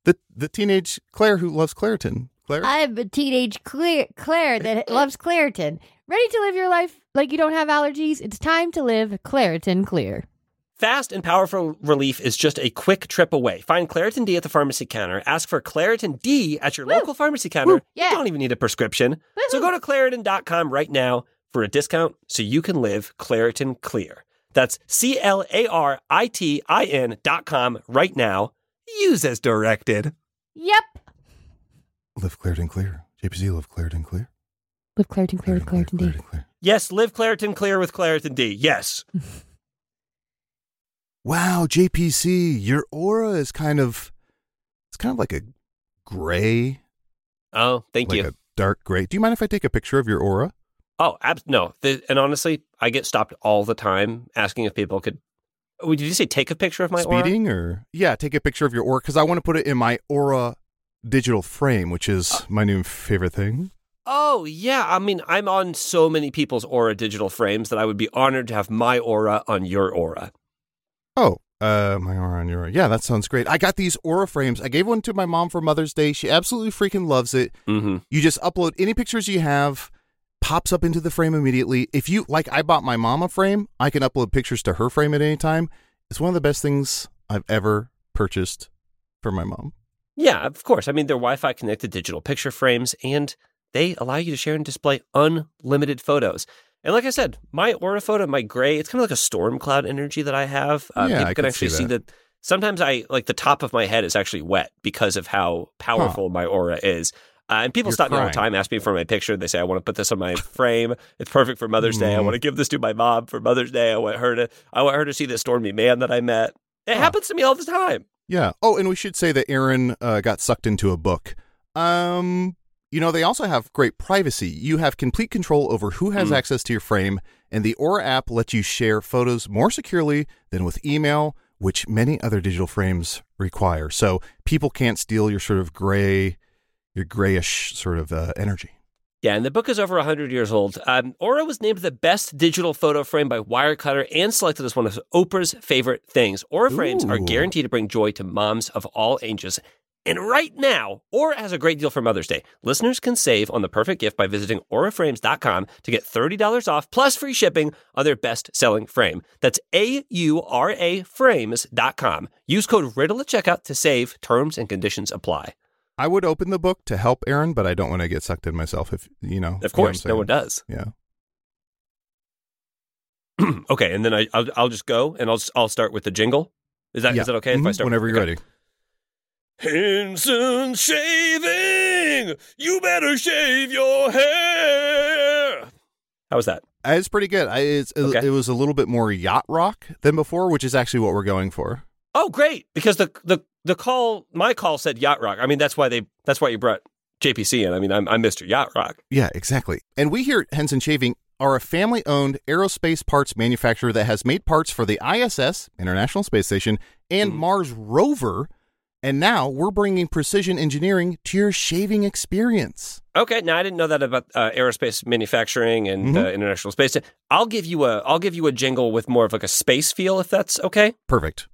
The the teenage Claire who loves Claritin. Claire? I'm a teenage Claire, Claire that loves Claritin. Ready to live your life like you don't have allergies? It's time to live Claritin Clear. Fast and powerful relief is just a quick trip away. Find Claritin D at the pharmacy counter. Ask for Claritin D at your Woo. local pharmacy counter. Woo. Yeah. You don't even need a prescription. Woo-hoo. So go to Claritin dot com right now for a discount so you can live Claritin Clear. That's C L A R I T I N dot com right now. Use as directed. Yep. Live Claritin Clear. J P C, live Claritin Clear. Live Claritin Clear with Claritin D. Clear. Yes, live Claritin Clear with Claritin D. Yes. Wow, J P C, your aura is kind of, it's kind of like a gray. Oh, thank like you. a dark gray. Do you mind if I take a picture of your aura? Oh, ab- no. The, and honestly, I get stopped all the time asking if people could. Oh, did you say take a picture of my aura? Speeding or? Yeah, take a picture of your aura because I want to put it in my aura digital frame, which is uh, my new favorite thing. Oh, yeah. I mean, I'm on so many people's aura digital frames that I would be honored to have my aura on your aura. Oh, uh, my aura on your aura. Yeah, that sounds great. I got these aura frames. I gave one to my mom for Mother's Day. She absolutely freaking loves it. Mm-hmm. You just upload any pictures you have, pops up into the frame immediately. If you, like I bought my mom a frame, I can upload pictures to her frame at any time. It's one of the best things I've ever purchased for my mom. Yeah, of course. I mean, they're Wi-Fi connected digital picture frames, and they allow you to share and display unlimited photos. And like I said, my aura photo, my gray, it's kind of like a storm cloud energy that I have. Uh, yeah, people I can can actually see see that. that. Sometimes I, like the top of my head is actually wet because of how powerful huh. my aura is. Uh, and people You're stop crying. me all the time, ask me for my picture. They say, I want to put this on my frame. It's perfect for Mother's Day. I want to give this to my mom for Mother's Day. I want her to, I want her to see this stormy man that I met. It huh. happens to me all the time. Yeah. Oh, and we should say that Aaron uh, got sucked into a book. Um, you know, they also have great privacy. You have complete control over who has mm. access to your frame, and the Aura app lets you share photos more securely than with email, which many other digital frames require. So people can't steal your sort of gray, your grayish sort of uh, energy. Yeah, and the book is over one hundred years old. Um, Aura was named the best digital photo frame by Wirecutter and selected as one of Oprah's favorite things. Aura frames Ooh. are guaranteed to bring joy to moms of all ages. And right now, Aura has a great deal for Mother's Day. Listeners can save on the perfect gift by visiting aura frames dot com to get thirty dollars off plus free shipping on their best-selling frame. That's A U R A frames dot com. Use code RIDDLE at checkout to save. Terms and conditions apply. I would open the book to help Aaron, but I don't want to get sucked in myself. If you know, of course, you know no one does. Yeah. Okay, and then I, I'll, I'll just go and I'll I'll start with the jingle. Is that yeah. is that okay mm-hmm. if I start whenever with, you're okay. ready? Henson Shaving, you better shave your hair. How was that? It's pretty good. I, it's, Okay. It was a little bit more yacht rock than before, which is actually what we're going for. Oh, great! Because the the the call, my call said yacht rock. I mean, that's why they that's why you brought J P C in. I mean, I'm I'm Mister Yacht Rock. Yeah, exactly. And we here at Henson Shaving are a family-owned aerospace parts manufacturer that has made parts for the I S S, International Space Station, and mm. Mars rover. And now we're bringing precision engineering to your shaving experience. Okay, now I didn't know that about uh, aerospace manufacturing and Mm-hmm. uh, International Space. I'll give you a I'll give you a jingle with more of like a space feel, if that's okay. Perfect.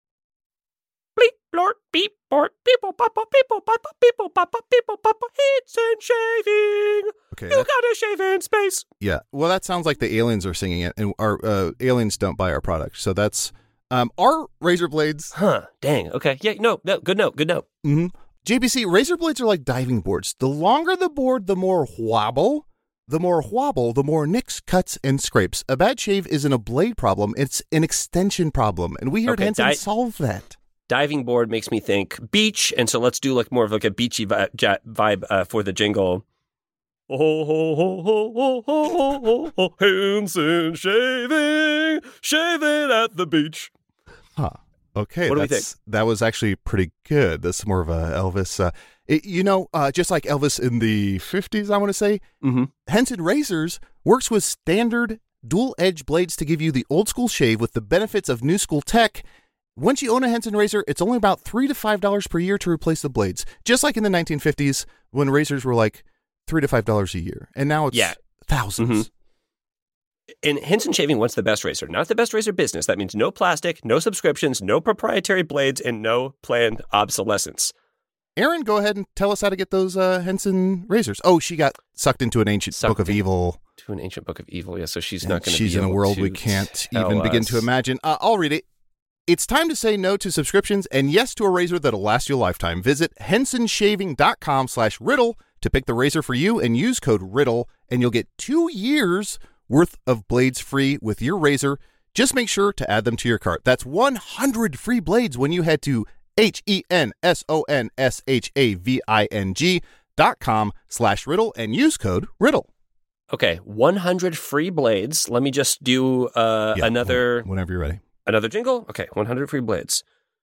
Bleep, blort, beep, bort, people, papa, people, papa, people, papa, people, papa, hits and shaving. Okay. You that- gotta shave in space. yeah. Well, that sounds like the aliens are singing it, and our uh, aliens don't buy our product. So that's um, our razor blades. Huh, dang. Okay. Yeah, no, no, good note, good note. Mm-hmm. J P C, razor blades are like diving boards. The longer the board, the more wobble. The more wobble, the more nicks, cuts, and scrapes. A bad shave isn't a blade problem. It's an extension problem. And we here Okay, at Henson di- solve that. Diving board makes me think beach, and so let's do like more of like a beachy vi- ja- vibe uh, for the jingle. Oh, ho, ho, ho, ho, ho, ho, ho, Henson shaving, shaving at the beach. Huh. Okay. What do we that's, that was actually pretty good. That's more of a Elvis. Uh, it, you know, uh, just like Elvis in the fifties, I want to say, Mm-hmm. Henson Razors works with standard dual edge blades to give you the old school shave with the benefits of new school tech. Once you own a Henson razor, it's only about three to five dollars per year to replace the blades. Just like in the nineteen fifties when razors were like three to five dollars a year, and now it's Yeah. thousands. Mm-hmm. And Henson Shaving wants the best razor, not the best razor business. That means no plastic, no subscriptions, no proprietary blades, and no planned obsolescence. Aaron, go ahead and tell us how to get those uh, Henson razors. Oh, she got sucked into an ancient Sucked book of in- evil. To an ancient book of evil, yeah. So she's And not going to. she's be in a able world to we can't tell even begin to us. imagine. Uh, I'll read it. It's time to say no to subscriptions and yes to a razor that'll last you a lifetime. Visit hensonshaving.com slash riddle to pick the razor for you and use code riddle, and you'll get two years worth of blades free with your razor. Just make sure to add them to your cart. That's one hundred free blades when you head to H-E-N-S-O-N-S-H-A-V-I-N-G dot com slash riddle and use code riddle. Okay, one hundred free blades. Let me just do uh, Yeah, another whenever you're ready. another jingle. Okay, one hundred free blades.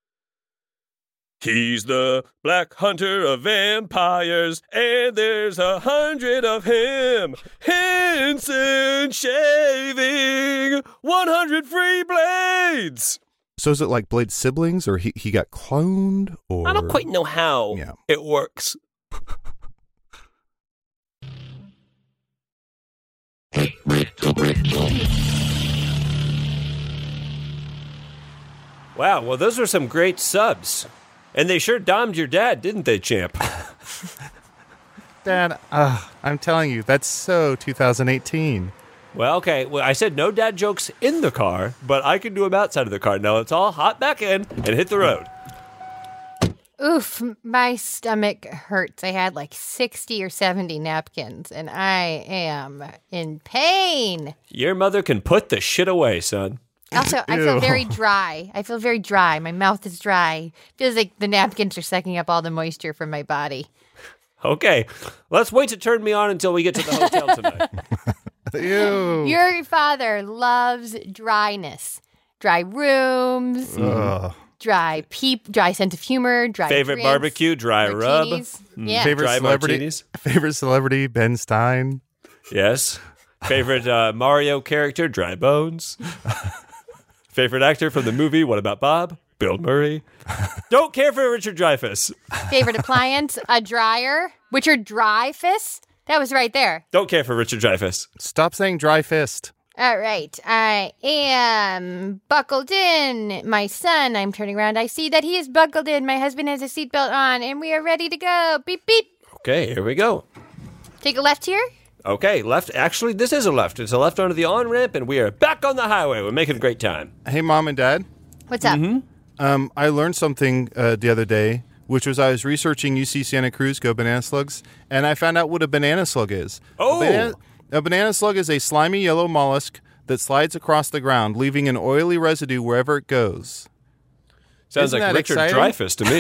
He's the black hunter of vampires, and there's a hundred of him. Henson shaving, one hundred free blades. So is it like Blade siblings, or he, he got cloned, or I don't quite know how Yeah. it works. Wow, well, those were some great subs. And they sure domed your dad, didn't they, champ? Dad, uh, I'm telling you, that's so two thousand eighteen. Well, okay. Well, I said no dad jokes in the car, but I can do them outside of the car. Now let's all hop back in and hit the road. Oof, my stomach hurts. I had like sixty or seventy napkins, and I am in pain. Your mother can put the shit away, son. Also, I feel Ew. very dry. I feel very dry. My mouth is dry. Feels like the napkins are sucking up all the moisture from my body. Okay, let's wait to turn me on until we get to the hotel tonight. Ew. Your father loves dryness. Dry rooms, Ugh. dry peep, dry sense of humor, dry Favorite drinks, barbecue, dry rub. martinis. Yeah. Favorite Dry celebrity? martinis. Favorite celebrity? Ben Stein. Yes. Favorite uh, Mario character, Dry Bones. Favorite actor from the movie What About Bob? Bill Murray. Don't care for Richard Dreyfuss. Favorite appliance, a dryer. Richard Dreyfuss. That was right there. Don't care for Richard Dreyfuss. Stop saying dry fist. All right. I am buckled in. My son, I'm turning around. I see that he is buckled in. My husband has a seatbelt on, and we are ready to go. Beep, beep. Okay, here we go. Take a left here. Okay, left. Actually, this is a left. It's a left onto the on-ramp, and we are back on the highway. We're making a great time. Hey, Mom and Dad. What's up? Um, I learned something uh, the other day, which was I was researching U C Santa Cruz Go Banana Slugs, and I found out what a banana slug is. Oh! A banana, a banana slug is a slimy yellow mollusk that slides across the ground, leaving an oily residue wherever it goes. Sounds Isn't like that Richard exciting? Dreyfuss to me.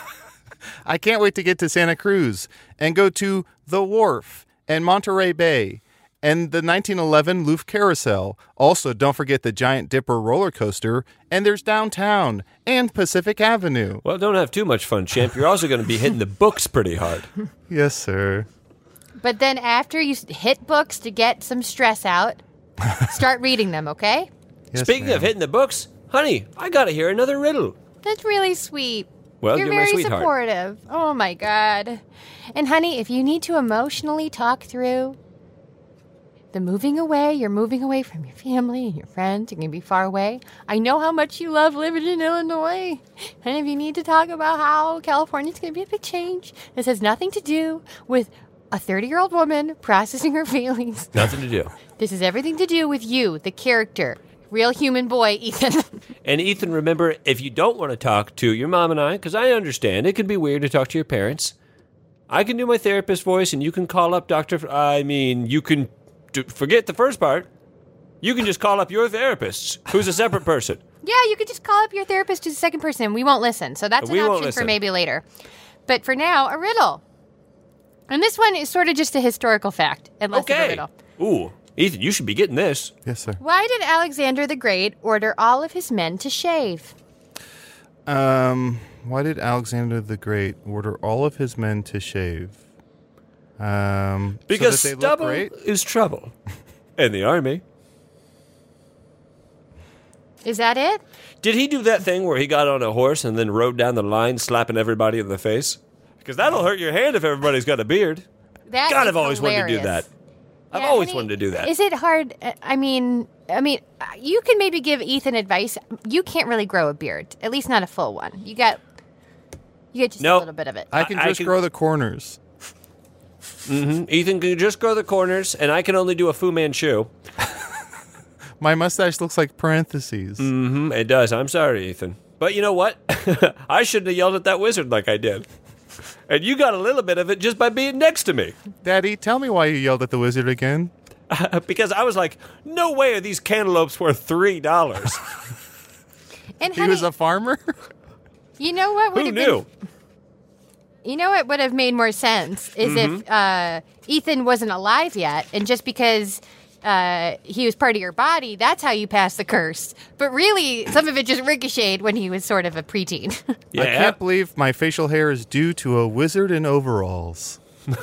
I can't wait to get to Santa Cruz and go to the Wharf and Monterey Bay and the nineteen eleven Louvre Carousel. Also, don't forget the Giant Dipper roller coaster, and there's downtown and Pacific Avenue. Well, don't have too much fun, champ. You're also going to be hitting the books pretty hard. Yes, sir. But then after you s- hit books to get some stress out, start reading them, okay? Yes, Speaking ma'am. of hitting the books, honey, I got to hear another riddle. That's really sweet. Well, you're, you're my very sweetheart. supportive. Oh my God. And honey, if you need to emotionally talk through the moving away, you're moving away from your family and your friends, you're going to be far away. I know how much you love living in Illinois. And if you need to talk about how California's going to be a big change, this has nothing to do with a thirty-year-old woman processing her feelings. Nothing to do. This has everything to do with you, the character, real human boy, Ethan. And Ethan, remember, if you don't want to talk to your mom and I, because I understand it can be weird to talk to your parents, I can do my therapist voice, and you can call up Doctor F- I mean, you can do, forget the first part. You can just call up your therapist, who's a separate person. Yeah, you could just call up your therapist as a second person. We won't listen. So that's We an won't option listen. for maybe later. But for now, a riddle. And this one is sort of just a historical fact and less of a Okay. riddle. Ooh, Ethan, you should be getting this. Yes, sir. Why did Alexander the Great order all of his men to shave? Um, why did Alexander the Great order all of his men to shave? Um, Because so that they look stubble great? is trouble in the army. Is that it? Did he do that thing where he got on a horse and then rode down the line slapping everybody in the face? Because that'll hurt your hand if everybody's got a beard. That God, is I've always wanted to do hilarious. that. I've Yeah, always honey, wanted to do that. Is it hard? uh, I mean, I mean, uh, you can maybe give Ethan advice. You can't really grow a beard, at least not a full one. You got You get just No. a little bit of it. I can I- I just can- grow the corners. Ethan can just grow the corners, and I can only do a Fu Manchu. My mustache looks like parentheses. Mm-hmm, it does. I'm sorry, Ethan. But you know what? I shouldn't have yelled at that wizard like I did. And you got a little bit of it just by being next to me. Daddy, tell me why you yelled at the wizard again. Because I was like, no way are these cantaloupes worth three dollars. And He honey, was a farmer? you know what would Who have knew? been You know what would have made more sense is Mm-hmm. if uh, Ethan wasn't alive yet, and just because uh, he was part of your body, that's how you pass the curse. But really, some of it just ricocheted when he was sort of a preteen. Yeah. I can't believe my facial hair is due to a wizard in overalls.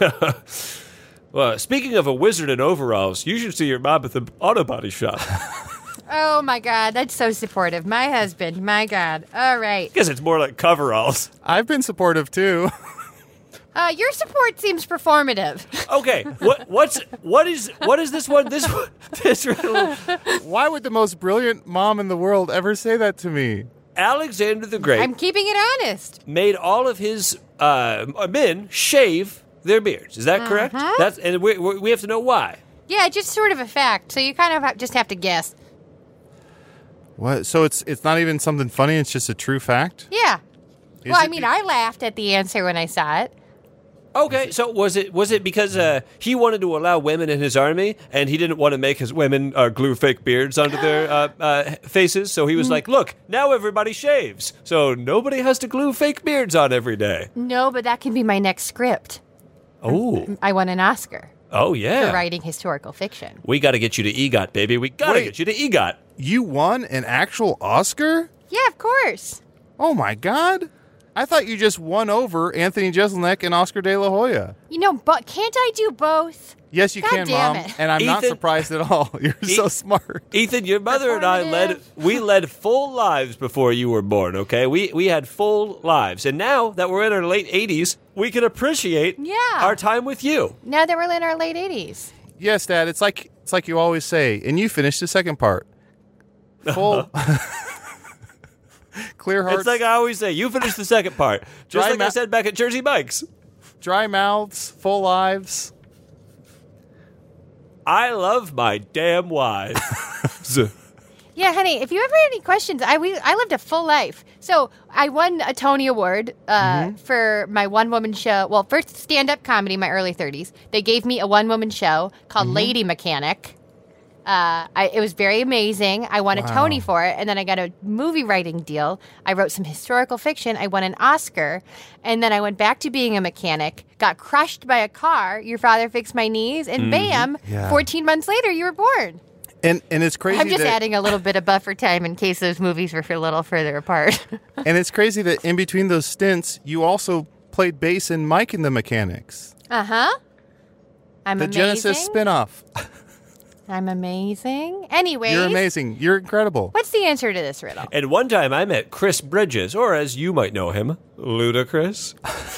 Well, speaking of a wizard in overalls, you should see your mom at the auto body shop. Oh my God, that's so supportive. My husband, my God. All right. Guess it's more like coveralls. I've been supportive too. Uh, your support seems performative. Okay, what what's what is what is this one? This one, this riddle. Why would the most brilliant mom in the world ever say that to me? Alexander the Great I'm keeping it honest. made all of his uh, men shave their beards. Is that correct? Uh-huh. That's and we we we have to know why. Yeah, just sort of a fact. So you kind of have, just have to guess. What? So it's it's not even something funny, it's just a true fact? Yeah. Is well, I it mean, be- I laughed at the answer when I saw it. Okay, so was it was it because uh, he wanted to allow women in his army, and he didn't want to make his women uh, glue fake beards onto their uh, uh, faces? So he was like, "Look, now everybody shaves, so nobody has to glue fake beards on every day." No, but that can be my next script. Oh, I won an Oscar oh for yeah. writing historical fiction. We got to get you to EGOT, baby. We got to Wait. get you to EGOT. You won an actual Oscar? Yeah, of course. Oh my God. I thought you just won over Anthony Jeselnik and Oscar De La Hoya. You know, but can't I do both? Yes, you God can, damn Mom. it. And I'm not Ethan- surprised at all. You're so smart. Ethan, your mother and I led Performative. we led full lives before you were born, okay? We we had full lives. And now that we're in our late eighties, we can appreciate Yeah. our time with you. Now that we're in our late eighties. Yes, Dad. It's like it's like you always say, and you finished the second part. Full clear hearts, It's like I always say, you finish the second part. Just Dry like I ma- said back at Jersey Bikes. dry mouths, full lives. I love my damn wife. Yeah, honey, if you ever had any questions, I we, I lived a full life. So I won a Tony Award uh, for my one-woman show. Well, first stand-up comedy in my early thirties. They gave me a one-woman show called Lady Mechanic. Uh, I, it was very amazing. I won a Tony for it, and then I got a movie writing deal. I wrote some historical fiction. I won an Oscar, and then I went back to being a mechanic, got crushed by a car. Your father fixed my knees, and bam, Yeah. fourteen months later, you were born. And and it's crazy I'm just that, adding a little bit of buffer time in case those movies were a little further apart. and it's crazy that in between those stints, you also played bass in Mike and the Mechanics, uh huh. I'm the amazing. Genesis spinoff. I'm amazing. Anyways, You're amazing. You're incredible. what's the answer to this riddle? And one time I met Chris Bridges, or as you might know him, Ludacris.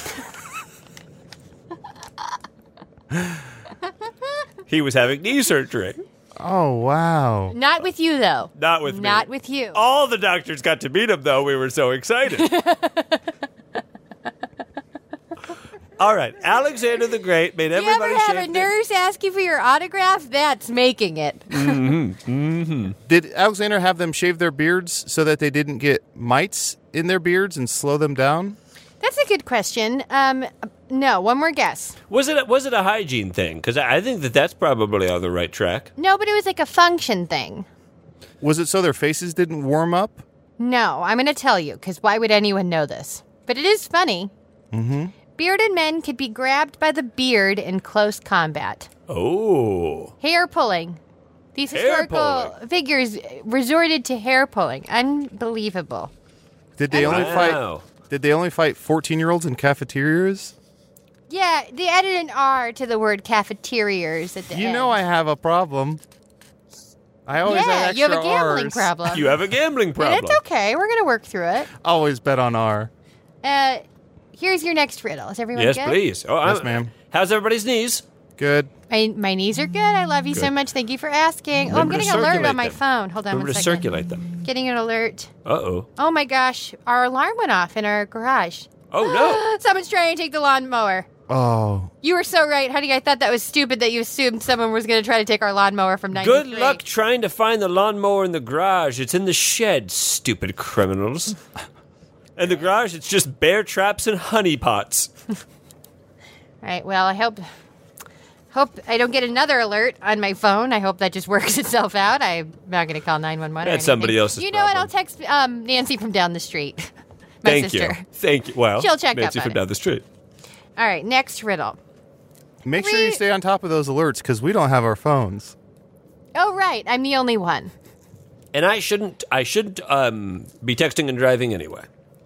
He was having knee surgery. Oh wow. Not with you, though. Not with me. Not with you. All the doctors got to meet him, though. We were so excited. All right. Alexander the Great made you ever everybody have a shave their- nurse ask you for your autograph? That's making it. Did Alexander have them shave their beards so that they didn't get mites in their beards and slow them down? That's a good question. Um, no, one more guess. Was it a, was it a hygiene thing? Because I I think that that's probably on the right track. No, but it was like a function thing. Was it so their faces didn't warm up? No, I'm going to tell you, because why would anyone know this? But it is funny. Mm-hmm. Bearded men could be grabbed by the beard in close combat. Oh. Hair pulling. These Hair historical pulling. figures resorted to hair pulling. Unbelievable. Did they only Wow. fight? Did they only fight fourteen-year-olds in cafeterias? Yeah, they added an R to the word cafeterias at the You end. know I have a problem. I always yeah, have you extra have a gambling R's. problem. You have a gambling And problem. it's okay. We're going to work through it. Always bet on R. Uh, here's your next riddle. Is everyone Yes, good? please. Oh, Yes, I'm- ma'am. How's everybody's knees? Good. My, my knees are good. I love you so Good. much. Thank you for asking. Oh, I'm Remember to getting an alert circulate on my them. phone. Hold on Remember one to second. circulate them. Getting an alert. Uh-oh. Oh my gosh, our alarm went off in our garage. Oh, no. Someone's trying to take the lawnmower. Oh, You were so right, honey. I thought that was stupid that you assumed someone was going to try to take our lawnmower from ninety-three. Good luck trying to find the lawnmower in the garage. It's in the shed, stupid criminals. In the garage, it's just bear traps and honey pots. All right, well, I hope hope I don't get another alert on my phone. I hope that just works itself out. I'm not going to call nine one one. That's somebody else's You know what? problem. I'll text um, Nancy from down the street. My Thank sister. you. Thank you. Well, She'll check Nancy up on from it. down the street. All right, next riddle. make sure you We- stay on top of those alerts because we don't have our phones. Oh, right. I'm the only one. And I shouldn't. I shouldn't um, be texting and driving anyway.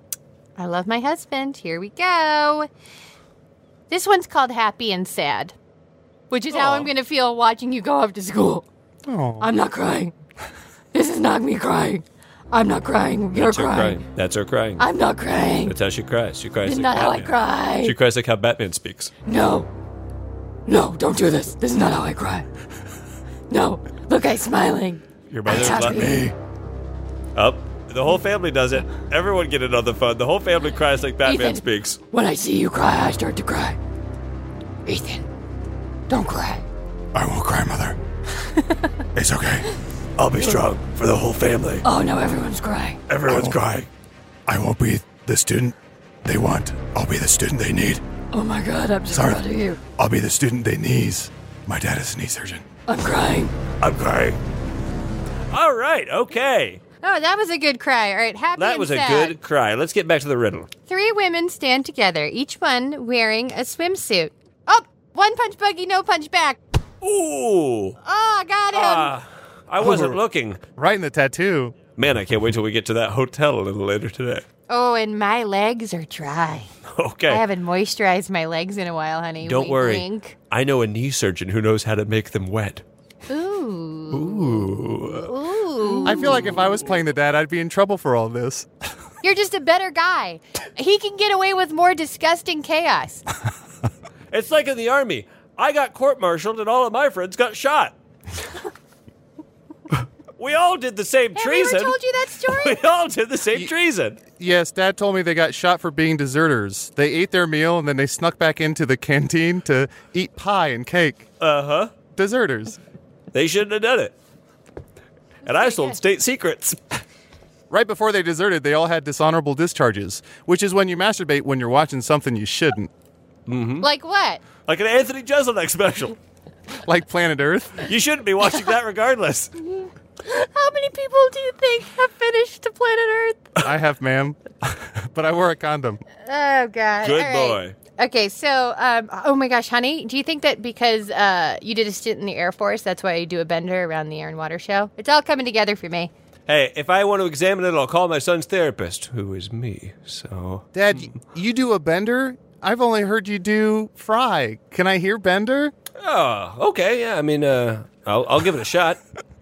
I love my husband. Here we go. This one's called Happy and Sad, which is how Aw. I'm going to feel watching you go up to school. Oh, I'm not crying. This is not me crying. I'm not crying. You're That's her crying. crying. That's her crying. I'm not crying. That's how she cries. She cries It's like not how I Batman. cry. She cries like how Batman speaks. No. No, don't do this. This is not how I cry. No. Look, I'm smiling. Your mother's I'm not happy. Up. The whole family does it. Everyone get it on the phone. The whole family cries like Batman Ethan. speaks. When I see you cry, I start to cry. Ethan, don't cry. I won't cry, Mother. It's okay. I'll be strong for the whole family. Oh, no, everyone's crying. Everyone's Oh. crying. I won't be the student they want. I'll be the student they need. Oh, my God, I'm so Sorry. proud of you. I'll be the student they needs. My dad is a knee surgeon. I'm crying. I'm crying. All right. Okay. Oh, that was a good cry. All right, happy That and was a sad. good cry. Let's get back to the riddle. Three women stand together, each one wearing a swimsuit. Oh, one punch buggy, no punch back. Ooh. Oh, I got him. Ah, I wasn't looking. right in the tattoo. Man, I can't wait till we get to that hotel a little later today. Oh, and my legs are dry. Okay. I haven't moisturized my legs in a while, honey. Don't Wink, worry. wink. I know a knee surgeon who knows how to make them wet. Ooh. Ooh. Ooh. I feel like if I was playing the dad, I'd be in trouble for all this. You're just a better guy. He can get away with more disgusting chaos. It's like in the army. I got court-martialed and all of my friends got shot. We all did the same Have treason. I ever told you that story? We all did the same treason. Yes, Dad told me they got shot for being deserters. They ate their meal and then they snuck back into the canteen to eat pie and cake. Uh-huh. Deserters. They shouldn't have done it. And I sold state secrets. Right before they deserted, they all had dishonorable discharges, which is when you masturbate when you're watching something you shouldn't, Like what? Like an Anthony Jeselnik special. like Planet Earth. You shouldn't be watching that regardless. How many people do you think have finished to Planet Earth? I have, ma'am, but I wore a condom. Oh, God. Good All right. boy. Okay, so, um, oh my gosh, honey, do you think that because uh, you did a stint in the Air Force, that's why you do a bender around the Air and Water Show? It's all coming together for me. Hey, if I want to examine it, I'll call my son's therapist, who is me. So, Dad, y- you do a bender? I've only heard you do fry. Can I hear bender? oh, okay, yeah. I mean, uh, I'll, I'll give it a shot.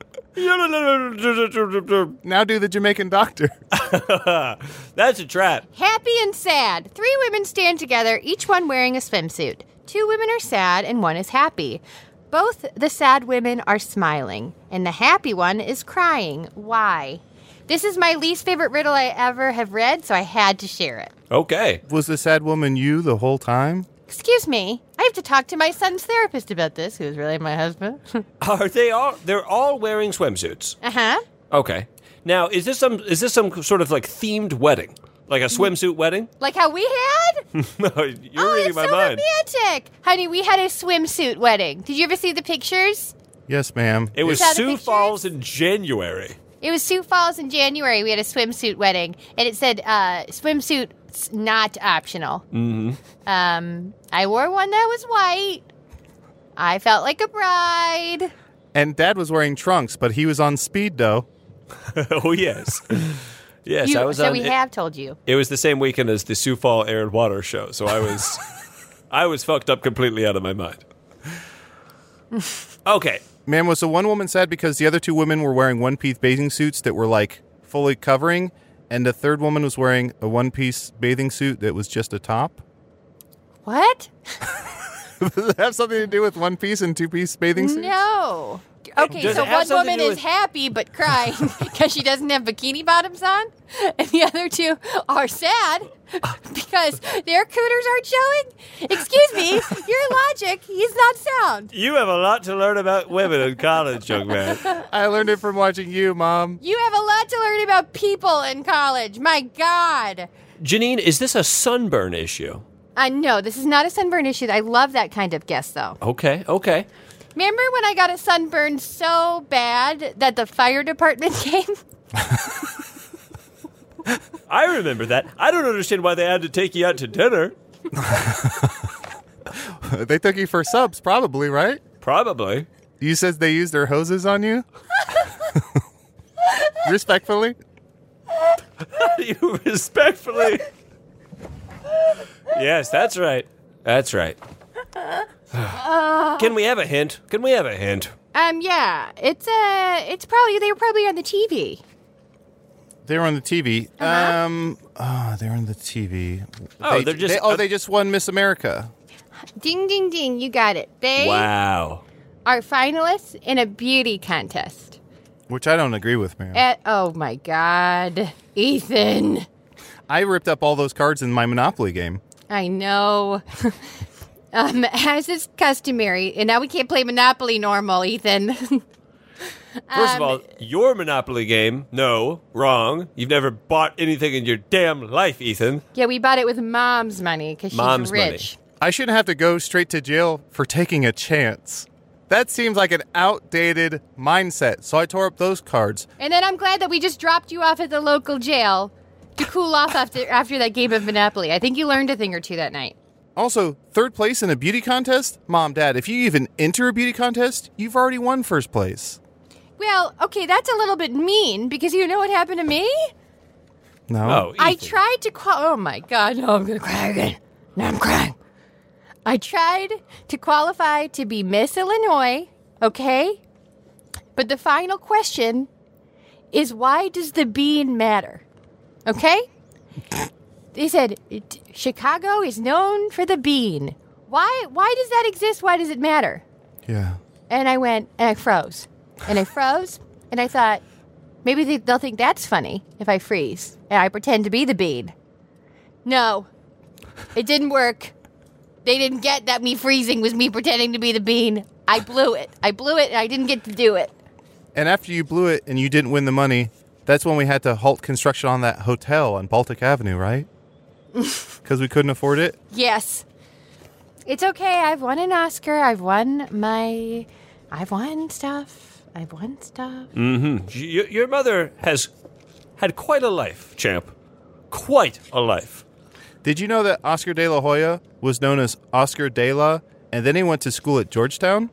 Now do the Jamaican doctor. That's a trap. Happy and sad. Three women stand together, each one wearing a swimsuit. Two women are sad and one is happy. Both the sad women are smiling, and the happy one is crying. Why? This is my least favorite riddle I ever have read, so I had to share it. Okay. Was the sad woman you the whole time? Excuse me, I have to talk to my son's therapist about this, who's really my husband. Are they all? They're all wearing swimsuits. uh-huh. Okay. Now, is this some? Is this some sort of like themed wedding, like a swimsuit wedding? Like how we had? No, you're oh, reading it's my so mind. romantic. Honey, we had a swimsuit wedding. Did you ever see the pictures? Yes, ma'am. It was saw the Sioux pictures? Falls in January. It was Sioux Falls in January. We had a swimsuit wedding, and it said uh, swimsuit not optional. Mm-hmm. Um, I wore one that was white. I felt like a bride. And Dad was wearing trunks, but he was on speed, though. Oh yes, yes. You- I was so on. we it, have told you. it was the same weekend as the Sioux Falls Air and Water show, so I was, I was fucked up completely out of my mind. Okay. Man, was the one woman sad because the other two women were wearing one-piece bathing suits that were, like, fully covering, and the third woman was wearing a one-piece bathing suit that was just a top? What? Does it have something to do with one-piece and two-piece bathing suits? No. Okay, Does so it have one something woman to do is with- happy but crying because she doesn't have bikini bottoms on, and the other two are sad because their cooters aren't showing. Excuse me, your logic is not sound. You have a lot to learn about women in college, young man. I learned it from watching you, Mom. You have a lot to learn about people in college. My God. Janine, is this a sunburn issue? Uh, no, this is not a sunburn issue. I love that kind of guess, though. Okay, okay. Remember when I got a sunburn so bad that the fire department came? I remember that. I don't understand why they had to take you out to dinner. They took you for subs, probably, right? Probably. You said they used their hoses on you? Respectfully? You respectfully. Yes, that's right. That's right. Can we have a hint? Can we have a hint? Um, yeah, it's uh, it's probably they were probably on the T V. They were on the T V. Uh-huh. Um, oh, they were on the T V. Oh, they, they're just- They, oh, uh, they just won Miss America, Ding, ding, ding! You got it. They Wow. are finalists in a beauty contest. which I don't agree with, man. At oh my God, Ethan! I ripped up all those cards in my Monopoly game. I know. um, as is customary, and now we can't play Monopoly normal, Ethan. First of all, your Monopoly game, no, wrong. You've never bought anything in your damn life, Ethan. Yeah, we bought it with Mom's money because she's Mom's rich. I shouldn't have to go straight to jail for taking a chance. That seems like an outdated mindset, so I tore up those cards. And then I'm glad that we just dropped you off at the local jail to cool off after after that game of Monopoly. I think you learned a thing or two that night. Also, third place in a beauty contest? Mom, Dad, if you even enter a beauty contest, you've already won first place. Well, okay, that's a little bit mean because you know what happened to me? No. Oh, I Ethan. tried to qual- Oh my God, no, I'm gonna cry again. Now I'm crying. I tried to qualify to be Miss Illinois, okay? But the final question is why does the bean matter? Okay? They said "It- Chicago is known for the bean. Why why does that exist? Why does it matter? Yeah. And I went and I froze. And I froze and I thought maybe they, they'll think that's funny if I freeze and I pretend to be the bean. No. It didn't work. They didn't get that me freezing was me pretending to be the bean. I blew it. I blew it and I didn't get to do it. And after you blew it and you didn't win the money, that's when we had to halt construction on that hotel on Baltic Avenue, right? Because we couldn't afford it? Yes. It's okay. I've won an Oscar. I've won my... I've won stuff. I've won stuff. Mm-hmm. Y- your mother has had quite a life, champ. Quite a life. Did you know that Oscar de la Hoya was known as Oscar de la, and then he went to school at Georgetown?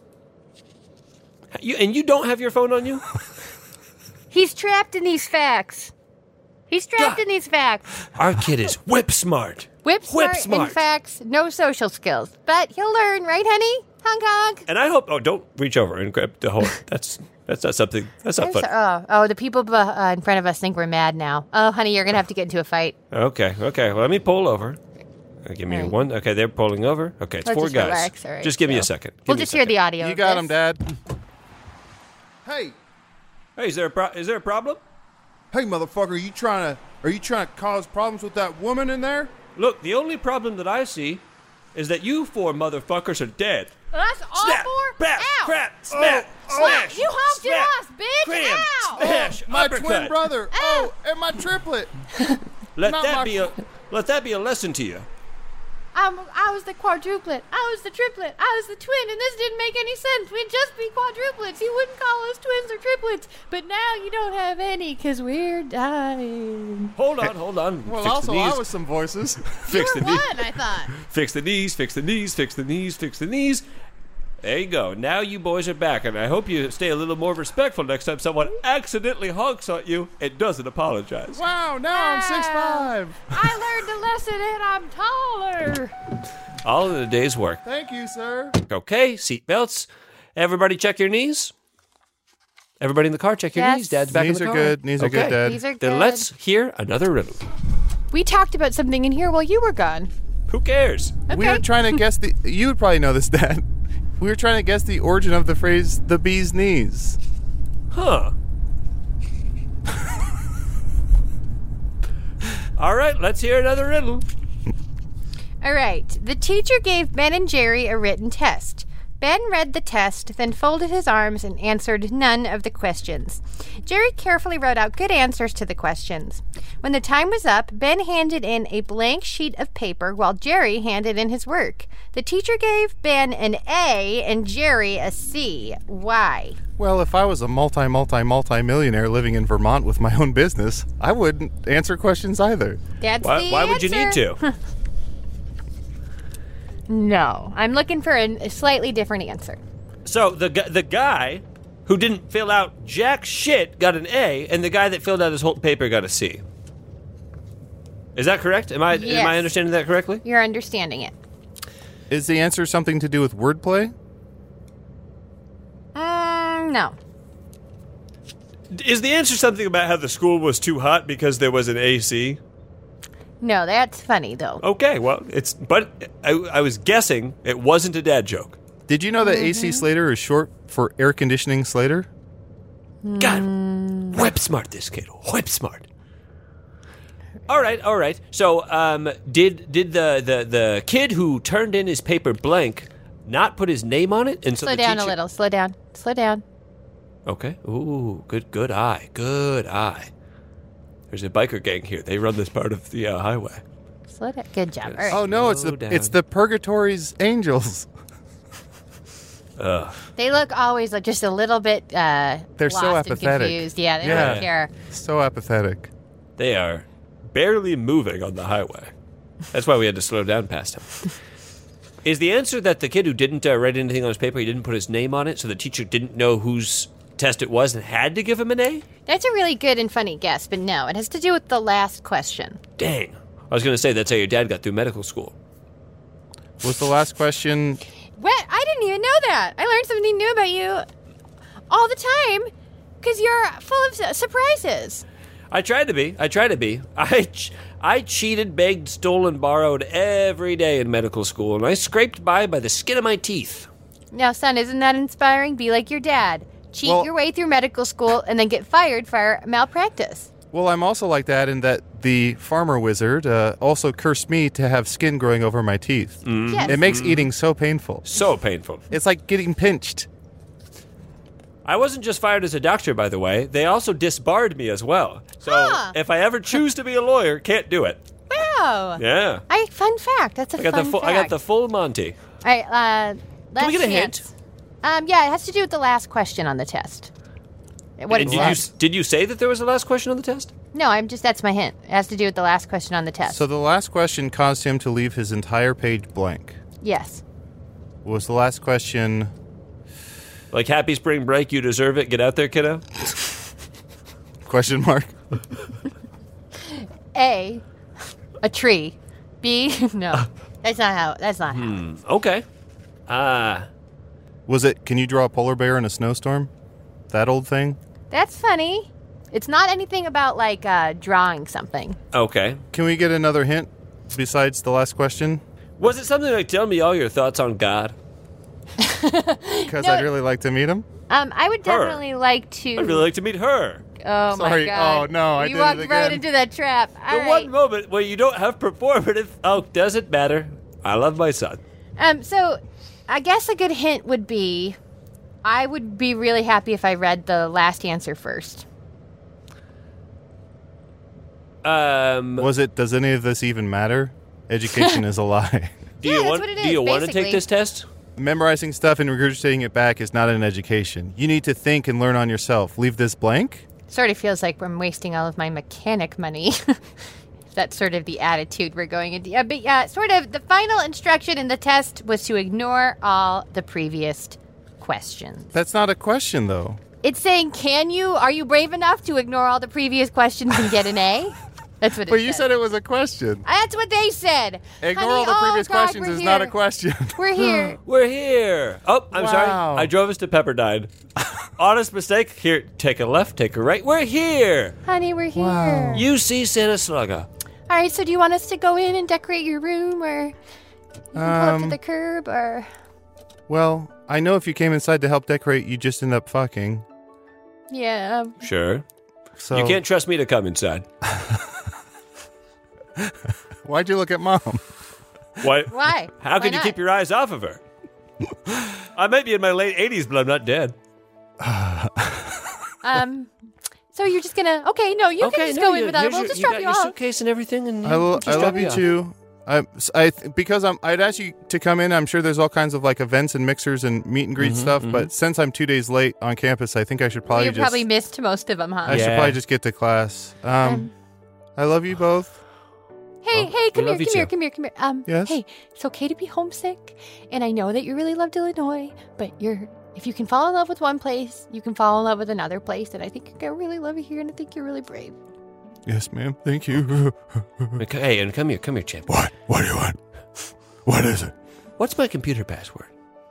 You, and you don't have your phone on you? He's trapped in these facts. He's trapped God. in these facts. Our kid is whip smart. Whip smart, Whip smart. in facts, no social skills. But he'll learn, right, honey? Honk honk. And I hope. Oh, don't reach over and grab the whole. That's that's not something. That's not I'm fun. so- oh, oh, the people be- uh, in front of us think we're mad now. Oh, honey, you're gonna have to get into a fight. Okay. Okay. Well, let me pull over. Uh, Give me All right. one. Okay, they're pulling over. Okay, it's Let's four just guys. relax, all right, just give me a so- second. Give We'll me a just hear second. the audio. You of got this. him, Dad. Hey, Hey, is there a pro- is there a problem? Hey, motherfucker, are you trying to are you trying to cause problems with that woman in there? Look, the only problem that I see is that you four motherfuckers are dead. That's all Snap, four. bap, Ow. crap, smack, Oh, smash. You honked smack, it off, bitch. Cram, Ow. smash, My uppercut. twin brother. Oh, and my triplet. Let not that my- be a let that be a lesson to you. I'm, I was the quadruplet. I was the triplet. I was the twin, and this didn't make any sense. We'd just be quadruplets. You wouldn't call us twins or triplets. But now you don't have any because we're dying. Hold on, hold on. well, Fix also, the knees. I was some voices. Fix you the were knees. one, I thought. Fix the knees, fix the knees, fix the knees, fix the knees. There you go. Now you boys are back, and I hope you stay a little more respectful next time someone accidentally honks at you and doesn't apologize. Wow, now I'm six five. I learned a lesson, and I'm taller. All in a day's work. Thank you, sir. Okay, seatbelts. Everybody check your knees. Everybody in the car, check your Yes. knees. Dad's back Knees in the are car. good. Knees are Okay. good, Dad. These are good. Then let's hear another riddle. We talked about something in here while you were gone. Who cares? Okay. We were trying to guess the. You would probably know this, Dad. We were trying to guess the origin of the phrase "the bee's knees." Huh. All right, let's hear another riddle. All right. The teacher gave Ben and Jerry a written test. Ben read the test, then folded his arms and answered none of the questions. Jerry carefully wrote out good answers to the questions. When the time was up, Ben handed in a blank sheet of paper while Jerry handed in his work. The teacher gave Ben an A and Jerry a C. Why? Well, if I was a multi, multi, multi-millionaire living in Vermont with my own business, I wouldn't answer questions either. That's Why, the why would you need answer. to? No. I'm looking for a, a slightly different answer. So the gu- the guy who didn't fill out jack shit got an A, and the guy that filled out his whole paper got a C. Is that correct? Am I Yes. am I understanding that correctly? You're understanding it. Is the answer something to do with wordplay? Mm, no. Is the answer something about how the school was too hot because there was an A C? No, that's funny, though. Okay, well, it's but I, I was guessing it wasn't a dad joke. Did you know that A C Slater is short for air conditioning Slater? God, whip smart this kid, whip smart. All right, all right. So, um, did did the, the, the kid who turned in his paper blank not put his name on it? And so Slow the down teacher- a little. Slow down. Slow down. Okay. Ooh, good good eye, good eye. There's a biker gang here. They run this part of the uh, highway. Slow down. Good job. All right. Oh no, it's Slow the down. it's the Purgatory's angels. Ugh. They look always like just a little bit uh, They're so lost and apathetic. confused. Yeah, they Yeah. don't care. So apathetic. They are barely moving on the highway. That's why we had to slow down past him. Is the answer that the kid who didn't uh, write anything on his paper, he didn't put his name on it, so the teacher didn't know whose test it was and had to give him an A? That's a really good and funny guess, but no, it has to do with the last question. Dang. I was going to say that's how your dad got through medical school. Was the last question? What? I didn't even know that. I learned something new about you all the time because you're full of su- surprises. I tried to be. I tried to be. I, ch- I cheated, begged, stole, and borrowed every day in medical school, and I scraped by by the skin of my teeth. Now, son, isn't that inspiring? Be like your dad. Cheat Well- your way through medical school and then get fired for malpractice. Well, I'm also like that in that the farmer wizard uh, also cursed me to have skin growing over my teeth. Yes. It makes eating so painful. So painful. It's like getting pinched. I wasn't just fired as a doctor, by the way. They also disbarred me as well. So Huh. if I ever choose to be a lawyer, can't do it. Wow. Yeah. I fun fact. That's a I got fun the full, fact. I got the full Monty. All right. Uh, last we get a chance. hint? Um, yeah, it has to do with the last question on the test. What And it did you, said. did you say that there was a last question on the test? No, I'm just that's my hint. It has to do with the last question on the test. So the last question caused him to leave his entire page blank. yes. Was the last question? Like, happy spring break, you deserve it. Get out there, kiddo. Question mark. A, a tree. B, no. That's not how. That's not how. Hmm. Okay. Ah. Was it? Can you draw a polar bear in a snowstorm? That old thing. That's funny. It's not anything about like uh, drawing something. Okay. Can we get another hint besides the last question? Was it something like, tell me all your thoughts on God? Because No, I'd really like to meet him. Um, I would Her. definitely like to. I'd really like to meet her. Oh my Sorry. god! Oh, no, I you did it walked right again. into that trap. All The right. one moment where you don't have performative. Oh, doesn't matter. I love my son. Um, so I guess a good hint would be, I would be really happy if I read the last answer first. Um, Was it? Does any of this even matter? Education is a lie. do Yeah, you that's want? what it do is, you want to basically. take this test? Memorizing stuff and regurgitating it back is not an education. You need to think and learn on yourself. Leave this blank? Sort of feels like I'm wasting all of my mechanic money. That's sort of the attitude we're going into. Yeah, but yeah, sort of the final instruction in the test was to ignore all the previous questions. That's not a question, though. It's saying, can you, are you brave enough to ignore all the previous questions and get an A? That's what it But you said. said it was a question. That's what they said. Ignore Honey, all the oh, previous God, questions we're is not a here. question. We're here. We're here. Oh, I'm Wow. sorry. I drove us to Pepperdine. Honest mistake. Here, take a left, take a right. We're here. Honey, we're here. Wow. U C Santa Slugger. All right, so do you want us to go in and decorate your room, or you can pull up to Um, the curb, or Well, I know if you came inside to help decorate, you just end up fucking. Yeah. Um, Sure. So You can't trust me to come inside. Why'd you look at Mom? Why? why? How Why can you not? keep your eyes off of her? I might be in my late eighties, but I'm not dead. Um. So you're just gonna? Okay, no, you can just go in without. We'll just drop you, your off. suitcase and everything, and I, lo- just I drop love you off. too. I, I th- because I'm I'd ask you to come in. I'm sure there's all kinds of like events and mixers and meet and greet Mm-hmm, stuff. But since I'm two days late on campus, I think I should probably you just probably missed most of them, huh? I should Yeah. probably just get to class. Um, Um, I love you both. Hey, Oh, hey, come we here, love you come here, too. come here, come here. Um, Yes? Hey, it's okay to be homesick, and I know that you really loved Illinois, but you're if you can fall in love with one place, you can fall in love with another place, and I think you're gonna really love it here, and I think you're really brave. Yes, ma'am. Thank you. Hey, and come here, come here, champ. What? What do you want? What is it? What's my computer password?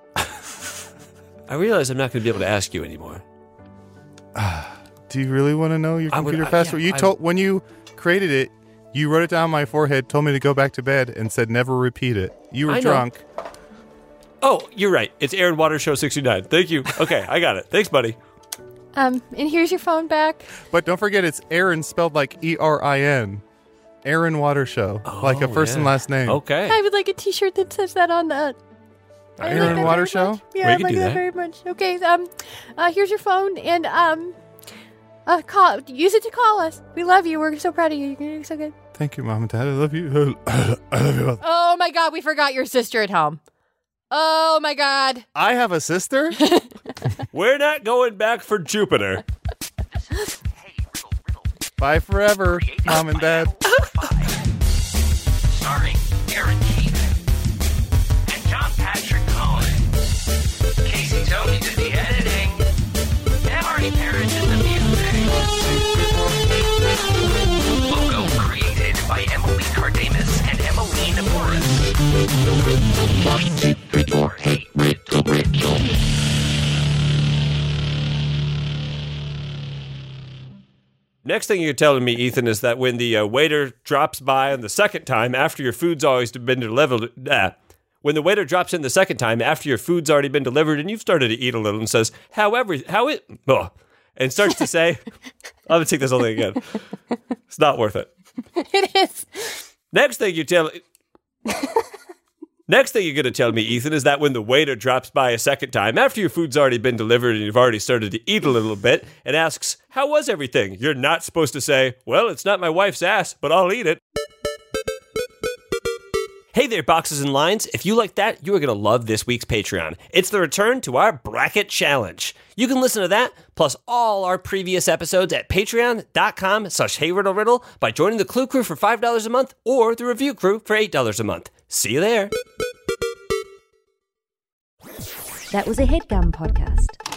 I realize I'm not going to be able to ask you anymore. Do you really want to know your I would- computer I- password? yeah, you I- told when you created it, you wrote it down on my forehead, told me to go back to bed, and said never repeat it. You were I know. drunk. Oh, you're right. It's Aaron Water Show sixty-nine. Thank you. Okay, I got it. Thanks, buddy. Um, and here's your phone back. But don't forget, it's Aaron spelled like E R I N. Aaron Water Show. like a Oh, first and yeah. last name. Okay. I would like a T-shirt that says that on that. I like Aaron that Water very Show? much. Yeah, We I can like do that, that. very much. Okay, um, uh, here's your phone, and um, uh, call use it to call us. We love you. We're so proud of you. You're doing so good. Thank you, Mom and Dad. I love you. I love you both. Oh my God, we forgot your sister at home. Oh my God. I have a sister? We're not going back for Jupiter. Hey, riddle, riddle. Bye forever, Created Mom and by Dad. Apple five. Starring Aaron Keith and John Patrick Cohen. Casey Tony did the editing. And Marty Parrish did the music. Logo created by Emily Cardamus and Emmeline Morris. One, two, three, four, hey, riddle, riddle. Next thing you're telling me, Ethan, is that when the uh, waiter drops by on the second time after your food's always been delivered, uh, when the waiter drops in the second time after your food's already been delivered and you've started to eat a little and says, however, how it, oh, and starts to say, I'm going to take this whole thing again. It's not worth it. It is. Next thing you tell, next thing you're going to tell me, Ethan, is that when the waiter drops by a second time after your food's already been delivered and you've already started to eat a little bit and asks, how was everything? You're not supposed to say, well, it's not my wife's ass, but I'll eat it. Hey there, boxes and lines. If you like that, you are going to love this week's Patreon. It's the return to our bracket challenge. You can listen to that, plus all our previous episodes at patreon.com slash heyriddleriddle by joining the Clue Crew for five dollars a month or the Review Crew for eight dollars a month. See you there. That was a HeadGum podcast.